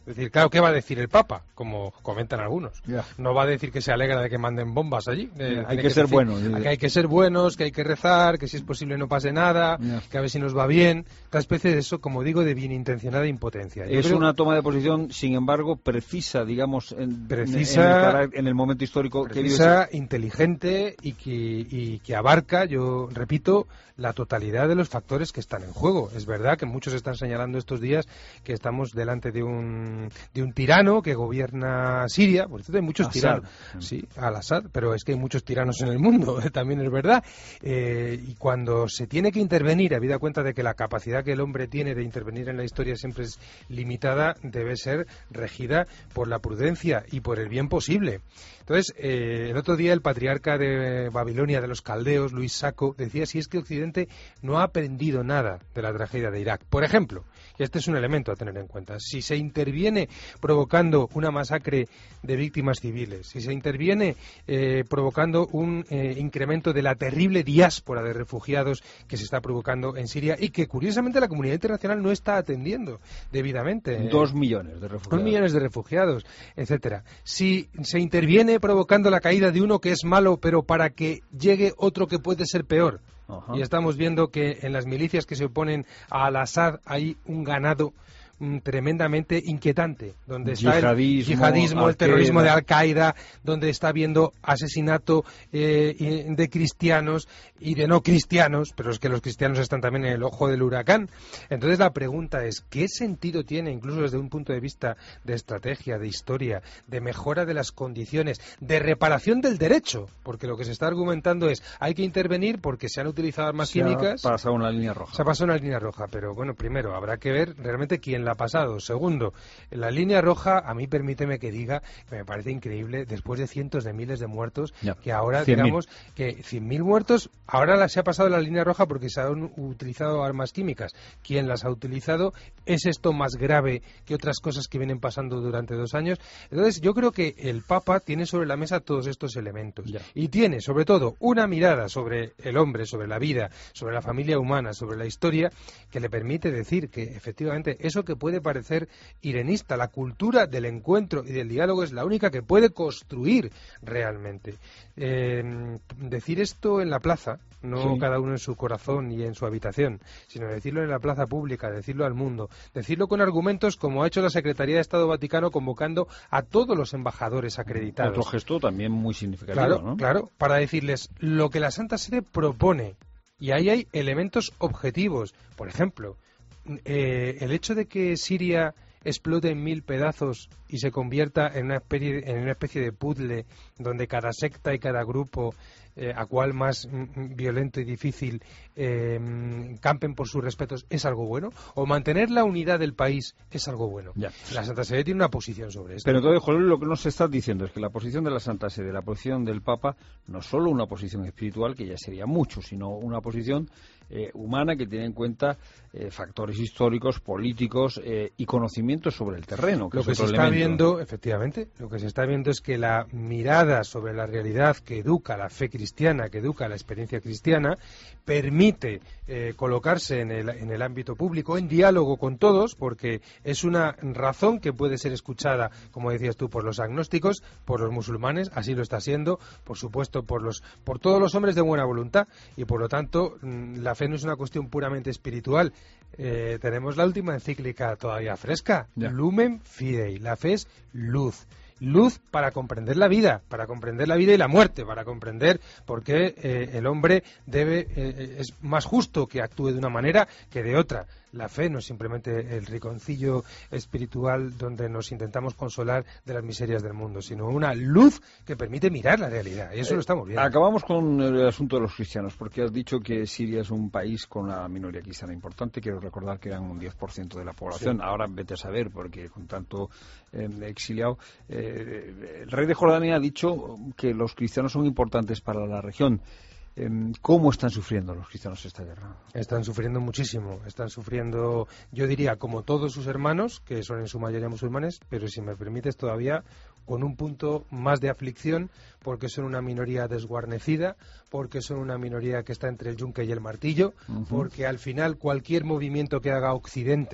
Es decir, claro, ¿qué va a decir el Papa? Como comentan algunos. Yeah. No va a decir que se alegra de que manden bombas allí. Eh, yeah, hay que, que ser decir, buenos. Que hay que ser buenos, que hay que rezar, que si es posible no pase nada, yeah. que a ver si nos va bien. Otra especie de eso, como digo, de bien intencionada impotencia. Yo es creo... una toma de posición, sin embargo, precisa, digamos, en, precisa, en, el, en el momento histórico precisa, que vive. Inteligente y que, y que abarca, yo repito, la totalidad de los factores que están en juego. Es verdad que muchos están señalando estos días que estamos delante de un, de un tirano que gobierna Siria. Por cierto, hay muchos Assad. tiranos. Sí, al-Assad, pero es que hay muchos tiranos en el mundo, también es verdad. Eh, y cuando se tiene que intervenir, habida cuenta de que la capacidad que el hombre tiene de intervenir en la historia siempre es limitada, debe ser regida por la prudencia y por el bien posible. Entonces, eh, el otro día el patriarca de Babilonia, de los caldeos, Luis Sacco, decía si es que Occidente no ha aprendido nada de la tragedia de Irak. Por ejemplo, y este es un elemento a tener en cuenta, si se interviene provocando una masacre de víctimas civiles, si se interviene eh, provocando un eh, incremento de la terrible diáspora de refugiados que se está provocando en Siria y que curiosamente la comunidad internacional no está atendiendo debidamente. Dos eh, millones de refugiados. Dos millones de refugiados, etcétera. Si se interviene provocando la caída de uno que es malo, pero para que llegue otro que puede ser peor. Ajá. Y estamos viendo que en las milicias que se oponen a Al-Assad hay un ganado mm, tremendamente inquietante, donde está yihadismo, el yihadismo, el terrorismo de Al-Qaeda, donde está habiendo asesinato eh, de cristianos y de no cristianos, pero es que los cristianos están también en el ojo del huracán. Entonces la pregunta es, ¿qué sentido tiene, incluso desde un punto de vista de estrategia, de historia, de mejora de las condiciones, de reparación del derecho? Porque lo que se está argumentando es, hay que intervenir porque se han utilizado armas se químicas. Se ha pasado una línea roja. Se ha pasado una línea roja, pero bueno, primero, habrá que ver realmente quién la ha pasado. Segundo, la línea roja, a mí permíteme que diga, que me parece increíble, después de cientos de miles de muertos, ya, que ahora cien digamos mil. Que cien mil muertos, ahora la, se ha pasado la línea roja porque se han utilizado armas químicas. ¿Quién las ha utilizado? ¿Es esto más grave que otras cosas que vienen pasando durante dos años? Entonces, yo creo que el Papa tiene sobre la mesa todos estos elementos. Ya. Y tiene, sobre todo, una mirada sobre el hombre, sobre la vida, sobre la familia humana, sobre la historia, que le permite decir que, efectivamente, eso que puede parecer irenista, la cultura del encuentro y del diálogo es la única que puede construir realmente. Eh, decir esto en la plaza, no sí. cada uno en su corazón y en su habitación, sino decirlo en la plaza pública, decirlo al mundo, decirlo con argumentos como ha hecho la Secretaría de Estado Vaticano convocando a todos los embajadores acreditados. Otro gesto también muy significativo, claro, ¿no? Claro, para decirles lo que la Santa Sede propone. Y ahí hay elementos objetivos. Por ejemplo, eh, el hecho de que Siria explote en mil pedazos y se convierta en una especie, en una especie de puzzle donde cada secta y cada grupo, eh, a cual más mm, violento y difícil, eh, campen por sus respetos, ¿es algo bueno? ¿O mantener la unidad del país es algo bueno? Ya. La Santa Sede tiene una posición sobre esto. Pero entonces, José, lo que nos estás diciendo es que la posición de la Santa Sede, la posición del Papa, no es solo una posición espiritual, que ya sería mucho, sino una posición eh, humana que tiene en cuenta eh, factores históricos, políticos eh, y conocimientos sobre el terreno. Que lo que se está elemento. viendo, efectivamente, lo que se está viendo es que la mirada sobre la realidad que educa la fe cristiana, que educa la experiencia cristiana, permite eh, colocarse en el, en el ámbito público, en diálogo con todos, porque es una razón que puede ser escuchada, como decías tú, por los agnósticos, por los musulmanes, así lo está siendo, por supuesto, por los, por todos los hombres de buena voluntad, y por lo tanto, la fe no es una cuestión puramente espiritual. Eh, tenemos la última encíclica todavía fresca, ya. Lumen Fidei, la fe es luz. Luz para comprender la vida, para comprender la vida y la muerte, para comprender por qué eh, el hombre debe eh, es más justo que actúe de una manera que de otra. La fe no es simplemente el riconcillo espiritual donde nos intentamos consolar de las miserias del mundo, sino una luz que permite mirar la realidad, y eso eh, lo estamos viendo. Acabamos con el asunto de los cristianos, porque has dicho que Siria es un país con una minoría cristiana importante. Quiero recordar que eran un diez por ciento de la población. Sí. Ahora vete a saber, porque con tanto eh, exiliado... Eh, el rey de Jordania ha dicho que los cristianos son importantes para la región. ¿Cómo están sufriendo los cristianos esta guerra? Están sufriendo muchísimo, están sufriendo, yo diría, como todos sus hermanos, que son en su mayoría musulmanes, pero si me permites todavía con un punto más de aflicción, porque son una minoría desguarnecida, porque son una minoría que está entre el yunque y el martillo, uh-huh. porque al final cualquier movimiento que haga Occidente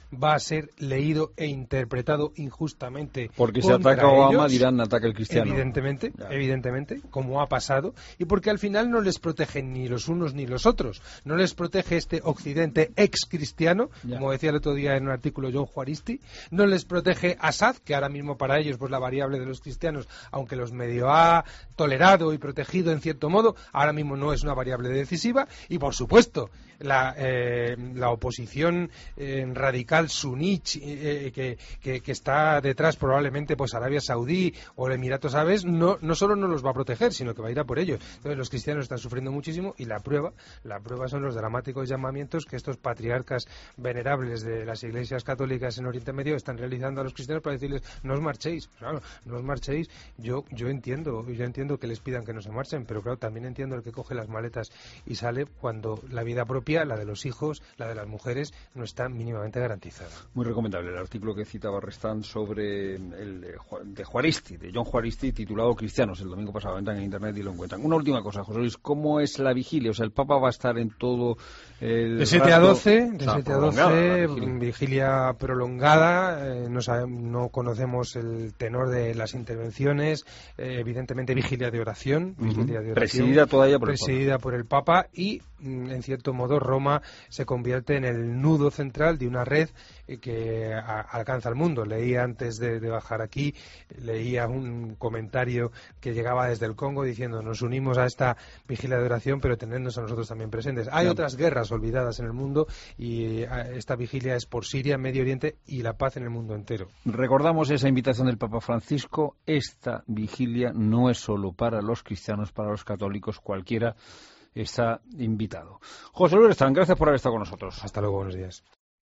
va a ser leído e interpretado injustamente. Porque si ataca a Obama ellos, dirán ataca el cristiano. Evidentemente, ya. evidentemente, como ha pasado, y porque al final no les protegen ni los unos ni los otros. No les protege este occidente ex cristiano, ya. como decía el otro día en un artículo John Juaristi, no les protege Assad, que ahora mismo para ellos pues la variable de los cristianos, aunque los medio ha tolerado y protegido en cierto modo, ahora mismo no es una variable decisiva, y por supuesto la, eh, la oposición eh, radical suní eh, que, que, que está detrás probablemente pues Arabia Saudí o el Emiratos Árabes, no, no solo no los va a proteger, sino que va a ir a por ellos. Entonces los cristianos están sufriendo muchísimo, y la prueba, la prueba son los dramáticos llamamientos que estos patriarcas venerables de las iglesias católicas en Oriente Medio están realizando a los cristianos para decirles no os marchéis, claro, no os marchéis. Yo, yo entiendo, yo entiendo que les pidan que no se marchen, pero claro, también entiendo el que coge las maletas y sale cuando la vida propia, la de los hijos, la de las mujeres, no está mínimamente garantizada. Muy recomendable el artículo que citaba Restán sobre el de, de Juaristi, de John Juaristi, titulado Cristianos. El domingo pasado entran en internet y lo encuentran. Una última cosa, José Luis, ¿cómo es la vigilia? O sea, el Papa va a estar en todo el de siete a doce, de siete a doce, vigilia. vigilia prolongada, eh, no, sabemos, no conocemos el tenor de las intervenciones, eh, evidentemente vigilia de oración, vigilia de oración presidida todavía por presidida el Papa. por el Papa, y en cierto modo Roma se convierte en el nudo central de una red que a, alcanza el mundo. Leía antes de, de bajar aquí, leía un comentario que llegaba desde el Congo diciendo nos unimos a esta vigilia de oración, pero teniéndonos a nosotros también presentes. Hay claro. otras guerras olvidadas en el mundo, y esta vigilia es por Siria, Medio Oriente y la paz en el mundo entero. Recordamos esa invitación del Papa Francisco. Esta vigilia no es solo para los cristianos, para los católicos, cualquiera está invitado. José Luis Restán, gracias por haber estado con nosotros. Hasta luego, buenos días.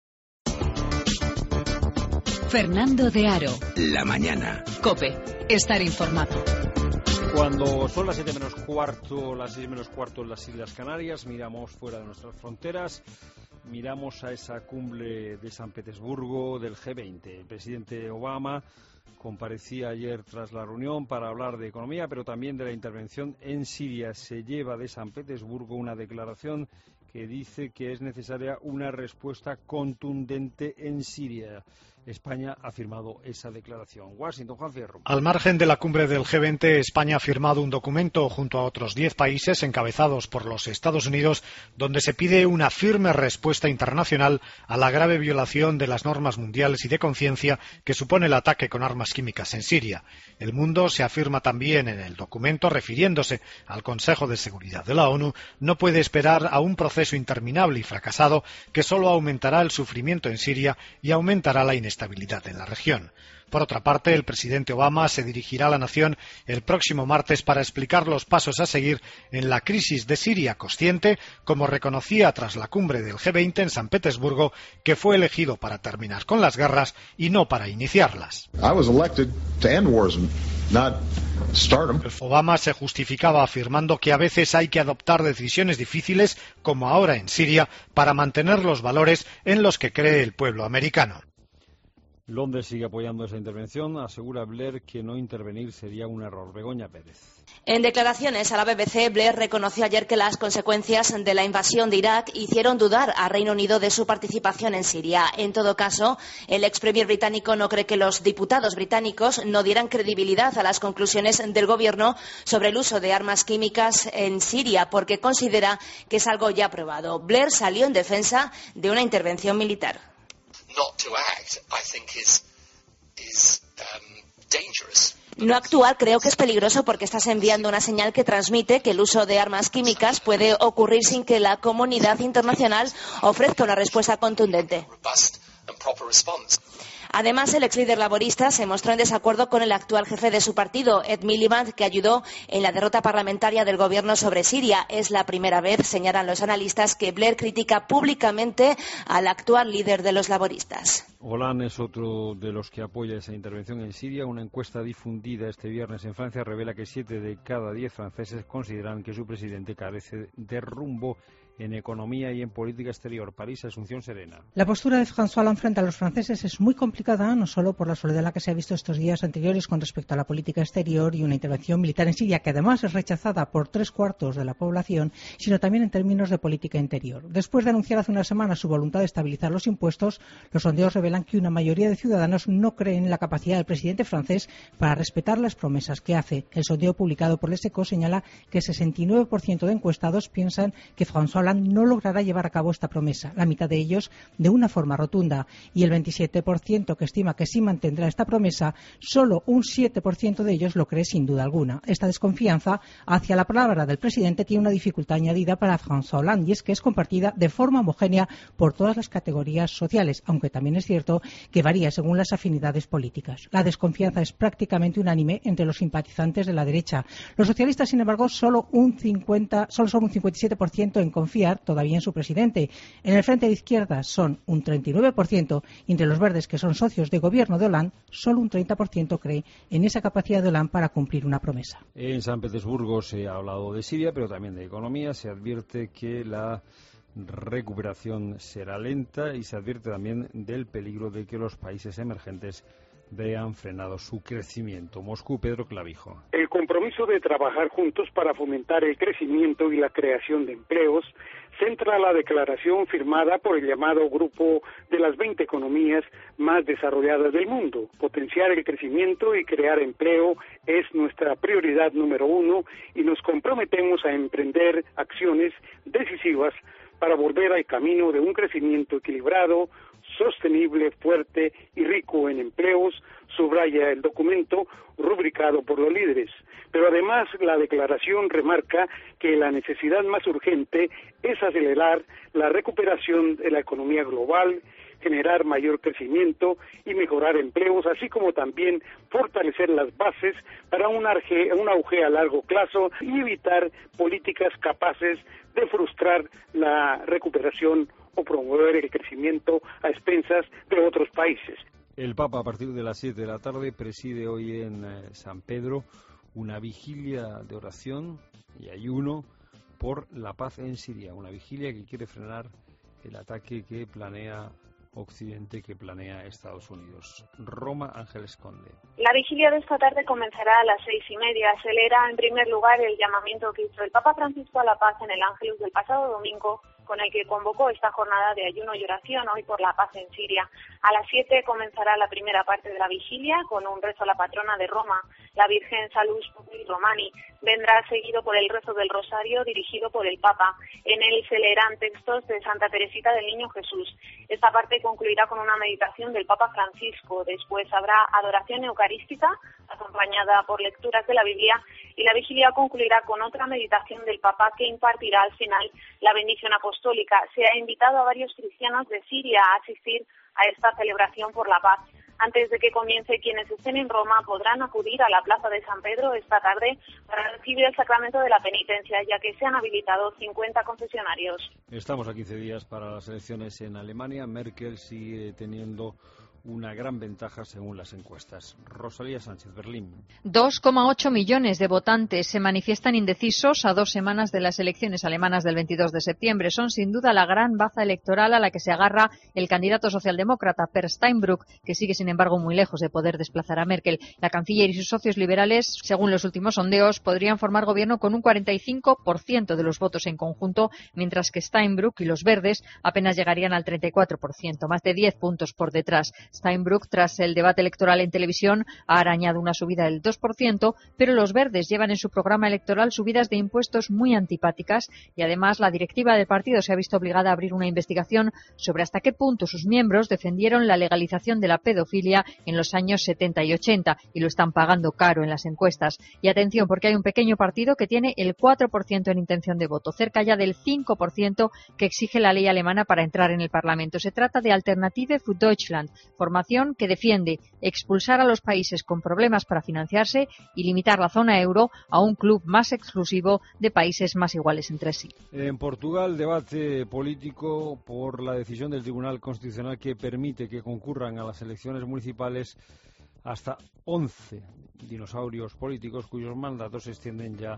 Fernando de Aro. La mañana. COPE. Estar informado. Cuando son las siete menos cuarto, las seis menos cuarto en las Islas Canarias, miramos fuera de nuestras fronteras, miramos a esa cumbre de San Petersburgo del G veinte. El presidente Obama comparecía ayer tras la reunión para hablar de economía, pero también de la intervención en Siria. Se lleva de San Petersburgo una declaración que dice que es necesaria una respuesta contundente en Siria. España ha firmado esa declaración. Washington, Juan Fierro. Al margen de la cumbre del G veinte, España ha firmado un documento junto a otros diez países encabezados por los Estados Unidos, donde se pide una firme respuesta internacional a la grave violación de las normas mundiales y de conciencia que supone el ataque con armas químicas en Siria. El mundo, se afirma también en el documento, refiriéndose al Consejo de Seguridad de la ONU, no puede esperar a un proceso interminable y fracasado que solo aumentará el sufrimiento en Siria y aumentará la inestabilidad estabilidad en la región. Por otra parte, el presidente Obama se dirigirá a la nación el próximo martes para explicar los pasos a seguir en la crisis de Siria, consciente, como reconocía tras la cumbre del G veinte en San Petersburgo, que fue elegido para terminar con las guerras y no para iniciarlas. Obama se justificaba afirmando que a veces hay que adoptar decisiones difíciles, como ahora en Siria, para mantener los valores en los que cree el pueblo americano. Londres sigue apoyando esa intervención. Asegura Blair que no intervenir sería un error. Begoña Pérez. En declaraciones a la B B C, Blair reconoció ayer que las consecuencias de la invasión de Irak hicieron dudar a Reino Unido de su participación en Siria. En todo caso, el ex premier británico no cree que los diputados británicos no dieran credibilidad a las conclusiones del gobierno sobre el uso de armas químicas en Siria, porque considera que es algo ya probado. Blair salió en defensa de una intervención militar. No actuar creo que es peligroso porque estás enviando una señal que transmite que el uso de armas químicas puede ocurrir sin que la comunidad internacional ofrezca una respuesta contundente. Además, el ex líder laborista se mostró en desacuerdo con el actual jefe de su partido, Ed Miliband, que ayudó en la derrota parlamentaria del gobierno sobre Siria. Es la primera vez, señalan los analistas, que Blair critica públicamente al actual líder de los laboristas. Hollande es otro de los que apoya esa intervención en Siria. Una encuesta difundida este viernes en Francia revela que siete de cada diez franceses consideran que su presidente carece de rumbo en economía y en política exterior. París, Asunción Serena. La postura de François Hollande frente a los franceses es muy complicada, no solo por la soledad en la que se ha visto estos días anteriores con respecto a la política exterior y una intervención militar en Siria, que además es rechazada por tres cuartos de la población, sino también en términos de política interior. Después de anunciar hace una semana su voluntad de estabilizar los impuestos, los sondeos revelan que una mayoría de ciudadanos no creen en la capacidad del presidente francés para respetar las promesas que hace. El sondeo publicado por el SECO señala que el sesenta y nueve por ciento de encuestados piensan que François Hollande no logrará llevar a cabo esta promesa, la mitad de ellos de una forma rotunda, y el veintisiete por ciento que estima que sí mantendrá esta promesa, solo un siete por ciento de ellos lo cree sin duda alguna. Esta desconfianza hacia la palabra del presidente tiene una dificultad añadida para François Hollande, y es que es compartida de forma homogénea por todas las categorías sociales, aunque también es cierto que varía según las afinidades políticas. La desconfianza es prácticamente unánime entre los simpatizantes de la derecha. Los socialistas, sin embargo, solo, un cincuenta, solo son un cincuenta y siete por ciento en confiar todavía en su presidente. En el frente de izquierda son un treinta y nueve por ciento, y entre los verdes, que son socios de gobierno de Hollande, solo un treinta por ciento cree en esa capacidad de Hollande para cumplir una promesa. En San Petersburgo se ha hablado de Siria, pero también de economía. Se advierte que la recuperación será lenta y se advierte también del peligro de que los países emergentes vean frenado su crecimiento. Moscú, Pedro Clavijo. El compromiso de trabajar juntos para fomentar el crecimiento y la creación de empleos centra la declaración firmada por el llamado Grupo de las veinte economías más desarrolladas del mundo. Potenciar el crecimiento y crear empleo es nuestra prioridad número uno y nos comprometemos a emprender acciones decisivas para volver al camino de un crecimiento equilibrado, sostenible, fuerte y rico en empleos, subraya el documento rubricado por los líderes. Pero además la declaración remarca que la necesidad más urgente es acelerar la recuperación de la economía global, generar mayor crecimiento y mejorar empleos, así como también fortalecer las bases para un auge, un auge a largo plazo y evitar políticas capaces de frustrar la recuperación o promover el crecimiento a expensas de otros países. El Papa, a partir de las siete de la tarde, preside hoy en eh, San Pedro una vigilia de oración y ayuno por la paz en Siria, una vigilia que quiere frenar el ataque que planea Occidente, que planea Estados Unidos. Roma, Ángeles Conde. La vigilia de esta tarde comenzará a las seis y media. Se leerá en primer lugar el llamamiento que hizo el Papa Francisco a la paz en el Ángelus del pasado domingo, con el que convocó esta jornada de ayuno y oración hoy por la paz en Siria. A las siete comenzará la primera parte de la vigilia con un rezo a la patrona de Roma, la Virgen Salus Populi Romani. Vendrá seguido por el rezo del Rosario dirigido por el Papa. En él se leerán textos de Santa Teresita del Niño Jesús. Esta parte concluirá con una meditación del Papa Francisco. Después habrá adoración eucarística acompañada por lecturas de la Biblia y la vigilia concluirá con otra meditación del Papa que impartirá al final la bendición apostólica. Se ha invitado a varios cristianos de Siria a asistir a esta celebración por la paz. Antes de que comience, quienes estén en Roma podrán acudir a la Plaza de San Pedro esta tarde para recibir el sacramento de la penitencia, ya que se han habilitado cincuenta confesionarios. Estamos a quince días para las elecciones en Alemania. Merkel sigue teniendo una gran ventaja según las encuestas. Rosalía Sánchez, Berlín. dos coma ocho millones de votantes se manifiestan indecisos a dos semanas de las elecciones alemanas del veintidós de septiembre. Son sin duda la gran baza electoral a la que se agarra el candidato socialdemócrata Per Steinbrück, que sigue sin embargo muy lejos de poder desplazar a Merkel. La canciller y sus socios liberales, según los últimos sondeos, podrían formar gobierno con un cuarenta y cinco por ciento de los votos en conjunto, mientras que Steinbrück y los verdes apenas llegarían al treinta y cuatro por ciento, más de diez puntos por detrás. Steinbrück, tras el debate electoral en televisión, ha arañado una subida del dos por ciento, pero los verdes llevan en su programa electoral subidas de impuestos muy antipáticas y además la directiva del partido se ha visto obligada a abrir una investigación sobre hasta qué punto sus miembros defendieron la legalización de la pedofilia en los años setenta y ochenta y lo están pagando caro en las encuestas. Y atención, porque hay un pequeño partido que tiene el cuatro por ciento en intención de voto, cerca ya del cinco por ciento que exige la ley alemana para entrar en el Parlamento. Se trata de Alternative für Deutschland, formación que defiende expulsar a los países con problemas para financiarse y limitar la zona euro a un club más exclusivo de países más iguales entre sí. En Portugal, debate político por la decisión del Tribunal Constitucional que permite que concurran a las elecciones municipales hasta once dinosaurios políticos cuyos mandatos se extienden ya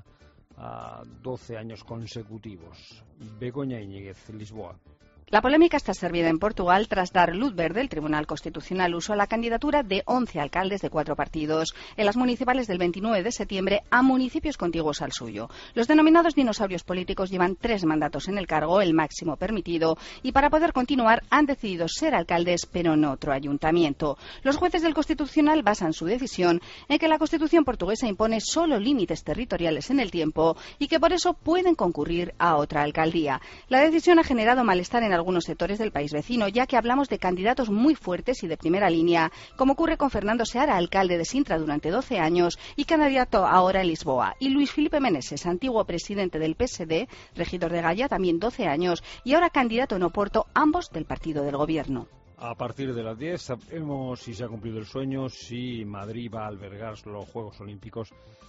a doce años consecutivos. Begoña Íñiguez, Lisboa. La polémica está servida en Portugal tras dar luz verde el Tribunal Constitucional uso a la candidatura de once alcaldes de cuatro partidos en las municipales del veintinueve de septiembre a municipios contiguos al suyo. Los denominados dinosaurios políticos llevan tres mandatos en el cargo, el máximo permitido, y para poder continuar han decidido ser alcaldes pero en otro ayuntamiento. Los jueces del Constitucional basan su decisión en que la Constitución portuguesa impone solo límites territoriales en el tiempo y que por eso pueden concurrir a otra alcaldía. La decisión ha generado malestar en algunos sectores del país vecino, ya que hablamos de candidatos muy fuertes y de primera línea, como ocurre con Fernando Seara, alcalde de Sintra durante doce años y candidato ahora en Lisboa, y Luis Filipe Meneses, antiguo presidente del P S D, regidor de Gaya, también doce años, y ahora candidato en Oporto, ambos del partido del gobierno. A partir de las diez sabemos si se ha cumplido el sueño, si Madrid va a albergar los Juegos Olímpicos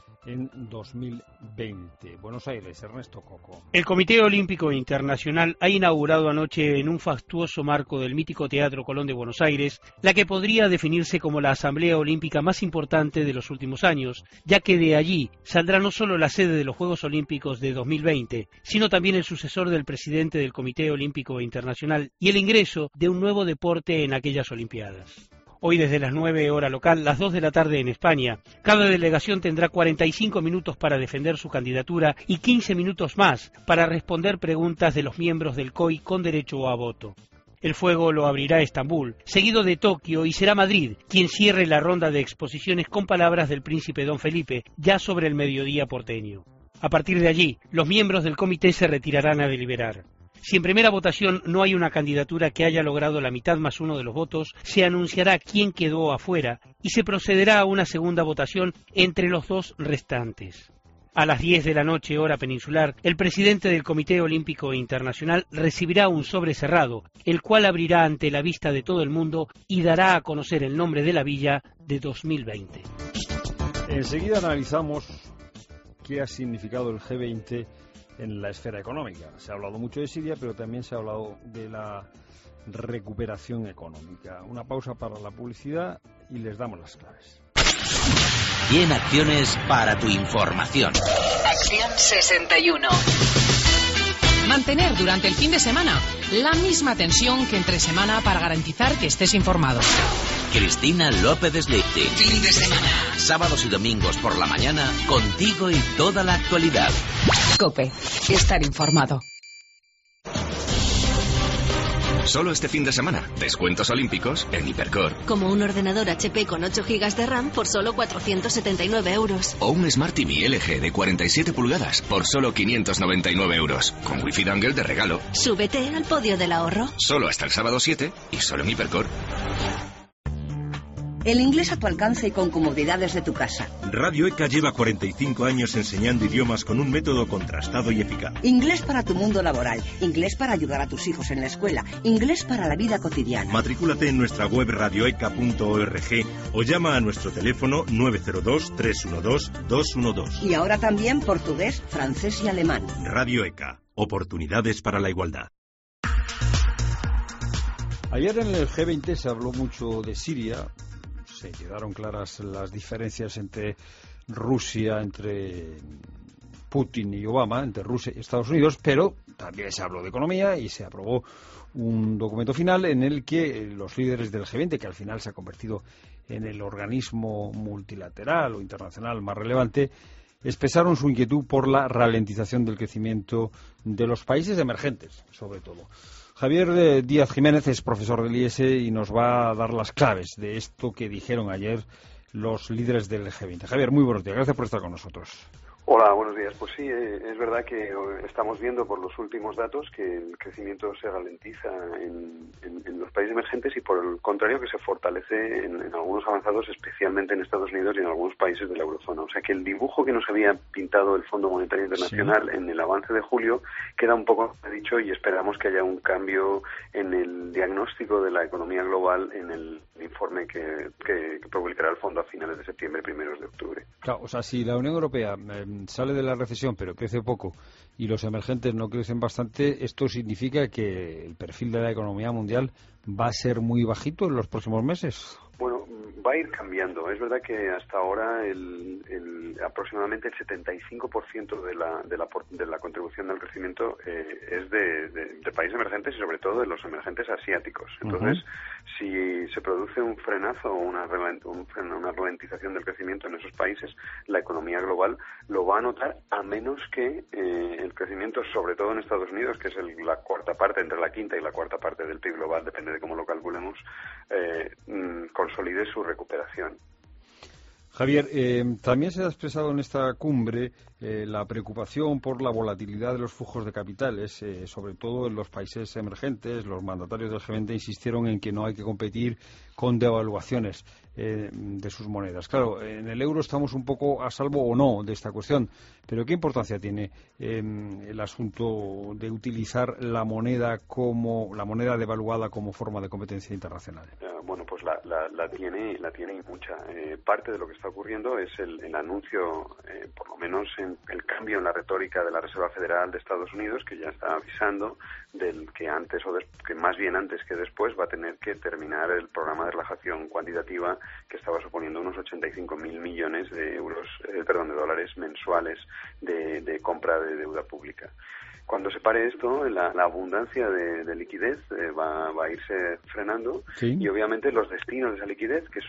en dos mil veinte. Buenos Aires, Ernesto Coco. El Comité Olímpico Internacional ha inaugurado anoche en un fastuoso marco del mítico Teatro Colón de Buenos Aires la que podría definirse como la asamblea olímpica más importante de los últimos años, ya que de allí saldrá no solo la sede de los Juegos Olímpicos de dos mil veinte, sino también el sucesor del presidente del Comité Olímpico Internacional y el ingreso de un nuevo deporte en aquellas Olimpiadas. Hoy desde las nueve hora local, las dos de la tarde en España, cada delegación tendrá cuarenta y cinco minutos para defender su candidatura y quince minutos más para responder preguntas de los miembros del C O I con derecho a voto. El fuego lo abrirá Estambul, seguido de Tokio, y será Madrid quien cierre la ronda de exposiciones con palabras del príncipe Don Felipe, ya sobre el mediodía porteño. A partir de allí, los miembros del comité se retirarán a deliberar. Si en primera votación no hay una candidatura que haya logrado la mitad más uno de los votos, se anunciará quién quedó afuera y se procederá a una segunda votación entre los dos restantes. A las diez de la noche, hora peninsular, el presidente del Comité Olímpico Internacional recibirá un sobre cerrado, el cual abrirá ante la vista de todo el mundo y dará a conocer el nombre de la villa de dos mil veinte. Enseguida analizamos qué ha significado el G veinte en la esfera económica. Se ha hablado mucho de Siria, pero también se ha hablado de la recuperación económica. Una pausa para la publicidad y les damos las claves. cien acciones para tu información. Acción sesenta y uno. Mantener durante el fin de semana la misma tensión que entre semana para garantizar que estés informado. Cristina López Slipty. Fin de semana. Sábados y domingos por la mañana, contigo y toda la actualidad. COPE. Estar informado. Solo este fin de semana, descuentos olímpicos en Hipercor. Como un ordenador H P con ocho gigas de RAM por solo cuatrocientos setenta y nueve euros. O un Smart T V L G de cuarenta y siete pulgadas por solo quinientos noventa y nueve euros. Con Wi-Fi Dangle de regalo. Súbete al podio del ahorro. Solo hasta el sábado siete y solo en Hipercor. El inglés a tu alcance y con comodidades de tu casa. Radio E C A lleva cuarenta y cinco años enseñando idiomas con un método contrastado y eficaz. Inglés para tu mundo laboral, inglés para ayudar a tus hijos en la escuela, inglés para la vida cotidiana. Matrículate en nuestra web radio eca punto org o llama a nuestro teléfono nueve cero dos, tres uno dos, dos uno dos. Y ahora también portugués, francés y alemán. Radio E C A. Oportunidades para la igualdad. Ayer en el G veinte se habló mucho de Siria. Se quedaron claras las diferencias entre Rusia, entre Putin y Obama, entre Rusia y Estados Unidos, pero también se habló de economía y se aprobó un documento final en el que los líderes del G veinte, que al final se ha convertido en el organismo multilateral o internacional más relevante, expresaron su inquietud por la ralentización del crecimiento de los países emergentes, sobre todo. Javier Díaz Jiménez es profesor del I E S E y nos va a dar las claves de esto que dijeron ayer los líderes del G veinte. Javier, muy buenos días. Gracias por estar con nosotros. Hola, buenos días. Pues sí, es verdad que estamos viendo por los últimos datos que el crecimiento se ralentiza en, en, en los países emergentes y por el contrario que se fortalece en, en algunos avanzados, especialmente en Estados Unidos y en algunos países de la eurozona. O sea que el dibujo que nos había pintado el Fondo Monetario Internacional sí. en el avance de julio queda un poco dicho y esperamos que haya un cambio en el diagnóstico de la economía global en el informe que, que, que publicará el Fondo a finales de septiembre, primeros de octubre. Claro, o sea, si la Unión Europea eh, sale de la recesión pero crece poco y los emergentes no crecen bastante, esto significa que el perfil de la economía mundial va a ser muy bajito en los próximos meses. Bueno, va va a ir cambiando. Es verdad que hasta ahora el, el, aproximadamente el setenta y cinco por ciento de la, de la, de la contribución al crecimiento eh, es de, de, de países emergentes y sobre todo de los emergentes asiáticos. Entonces, uh-huh. si se produce un frenazo o una, un, una ralentización del crecimiento en esos países, la economía global lo va a notar, a menos que eh, el crecimiento, sobre todo en Estados Unidos, que es el, la cuarta parte, entre la quinta y la cuarta parte del P I B global, depende de cómo lo calculemos, eh, consolide su recuperación. Javier, eh, también se ha expresado en esta cumbre eh, la preocupación por la volatilidad de los flujos de capitales, eh, sobre todo en los países emergentes. Los mandatarios del G veinte insistieron en que no hay que competir con devaluaciones eh, de sus monedas. Claro, en el euro estamos un poco a salvo o no de esta cuestión, pero ¿qué importancia tiene eh, el asunto de utilizar la moneda como la moneda devaluada como forma de competencia internacional? Uh, bueno, pues la, la, la tiene la tiene y mucha. Eh, parte de lo que está ocurriendo es el, el anuncio, eh, por lo menos en el cambio en la retórica de la Reserva Federal de Estados Unidos, que ya está avisando del que antes o des, que más bien antes que después va a tener que terminar el programa de relajación cuantitativa que estaba suponiendo unos ochenta y cinco mil millones de euros, eh, perdón, de dólares mensuales de, de compra de deuda pública. Cuando se pare esto, la, la abundancia de, de liquidez eh, va, va a irse frenando, sí. Y obviamente los destinos de esa liquidez, que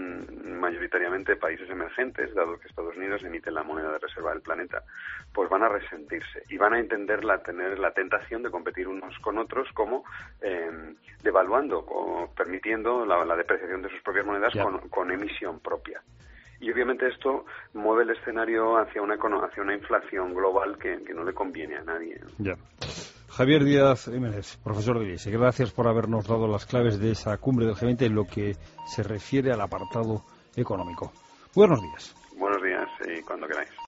son mayoritariamente países emergentes, dado que Estados Unidos emite la moneda de reserva del planeta, pues van a resentirse y van a entenderla, tener la tentación de competir unos con otros como eh, devaluando o permitiendo la, la depreciación de sus propias monedas con, con emisión propia. Y obviamente esto mueve el escenario hacia una hacia una inflación global que, que no le conviene a nadie. Ya. Javier Díaz Jiménez, profesor de I E S E, gracias por habernos dado las claves de esa cumbre del G veinte en lo que se refiere al apartado económico. Buenos días. Buenos días y cuando queráis.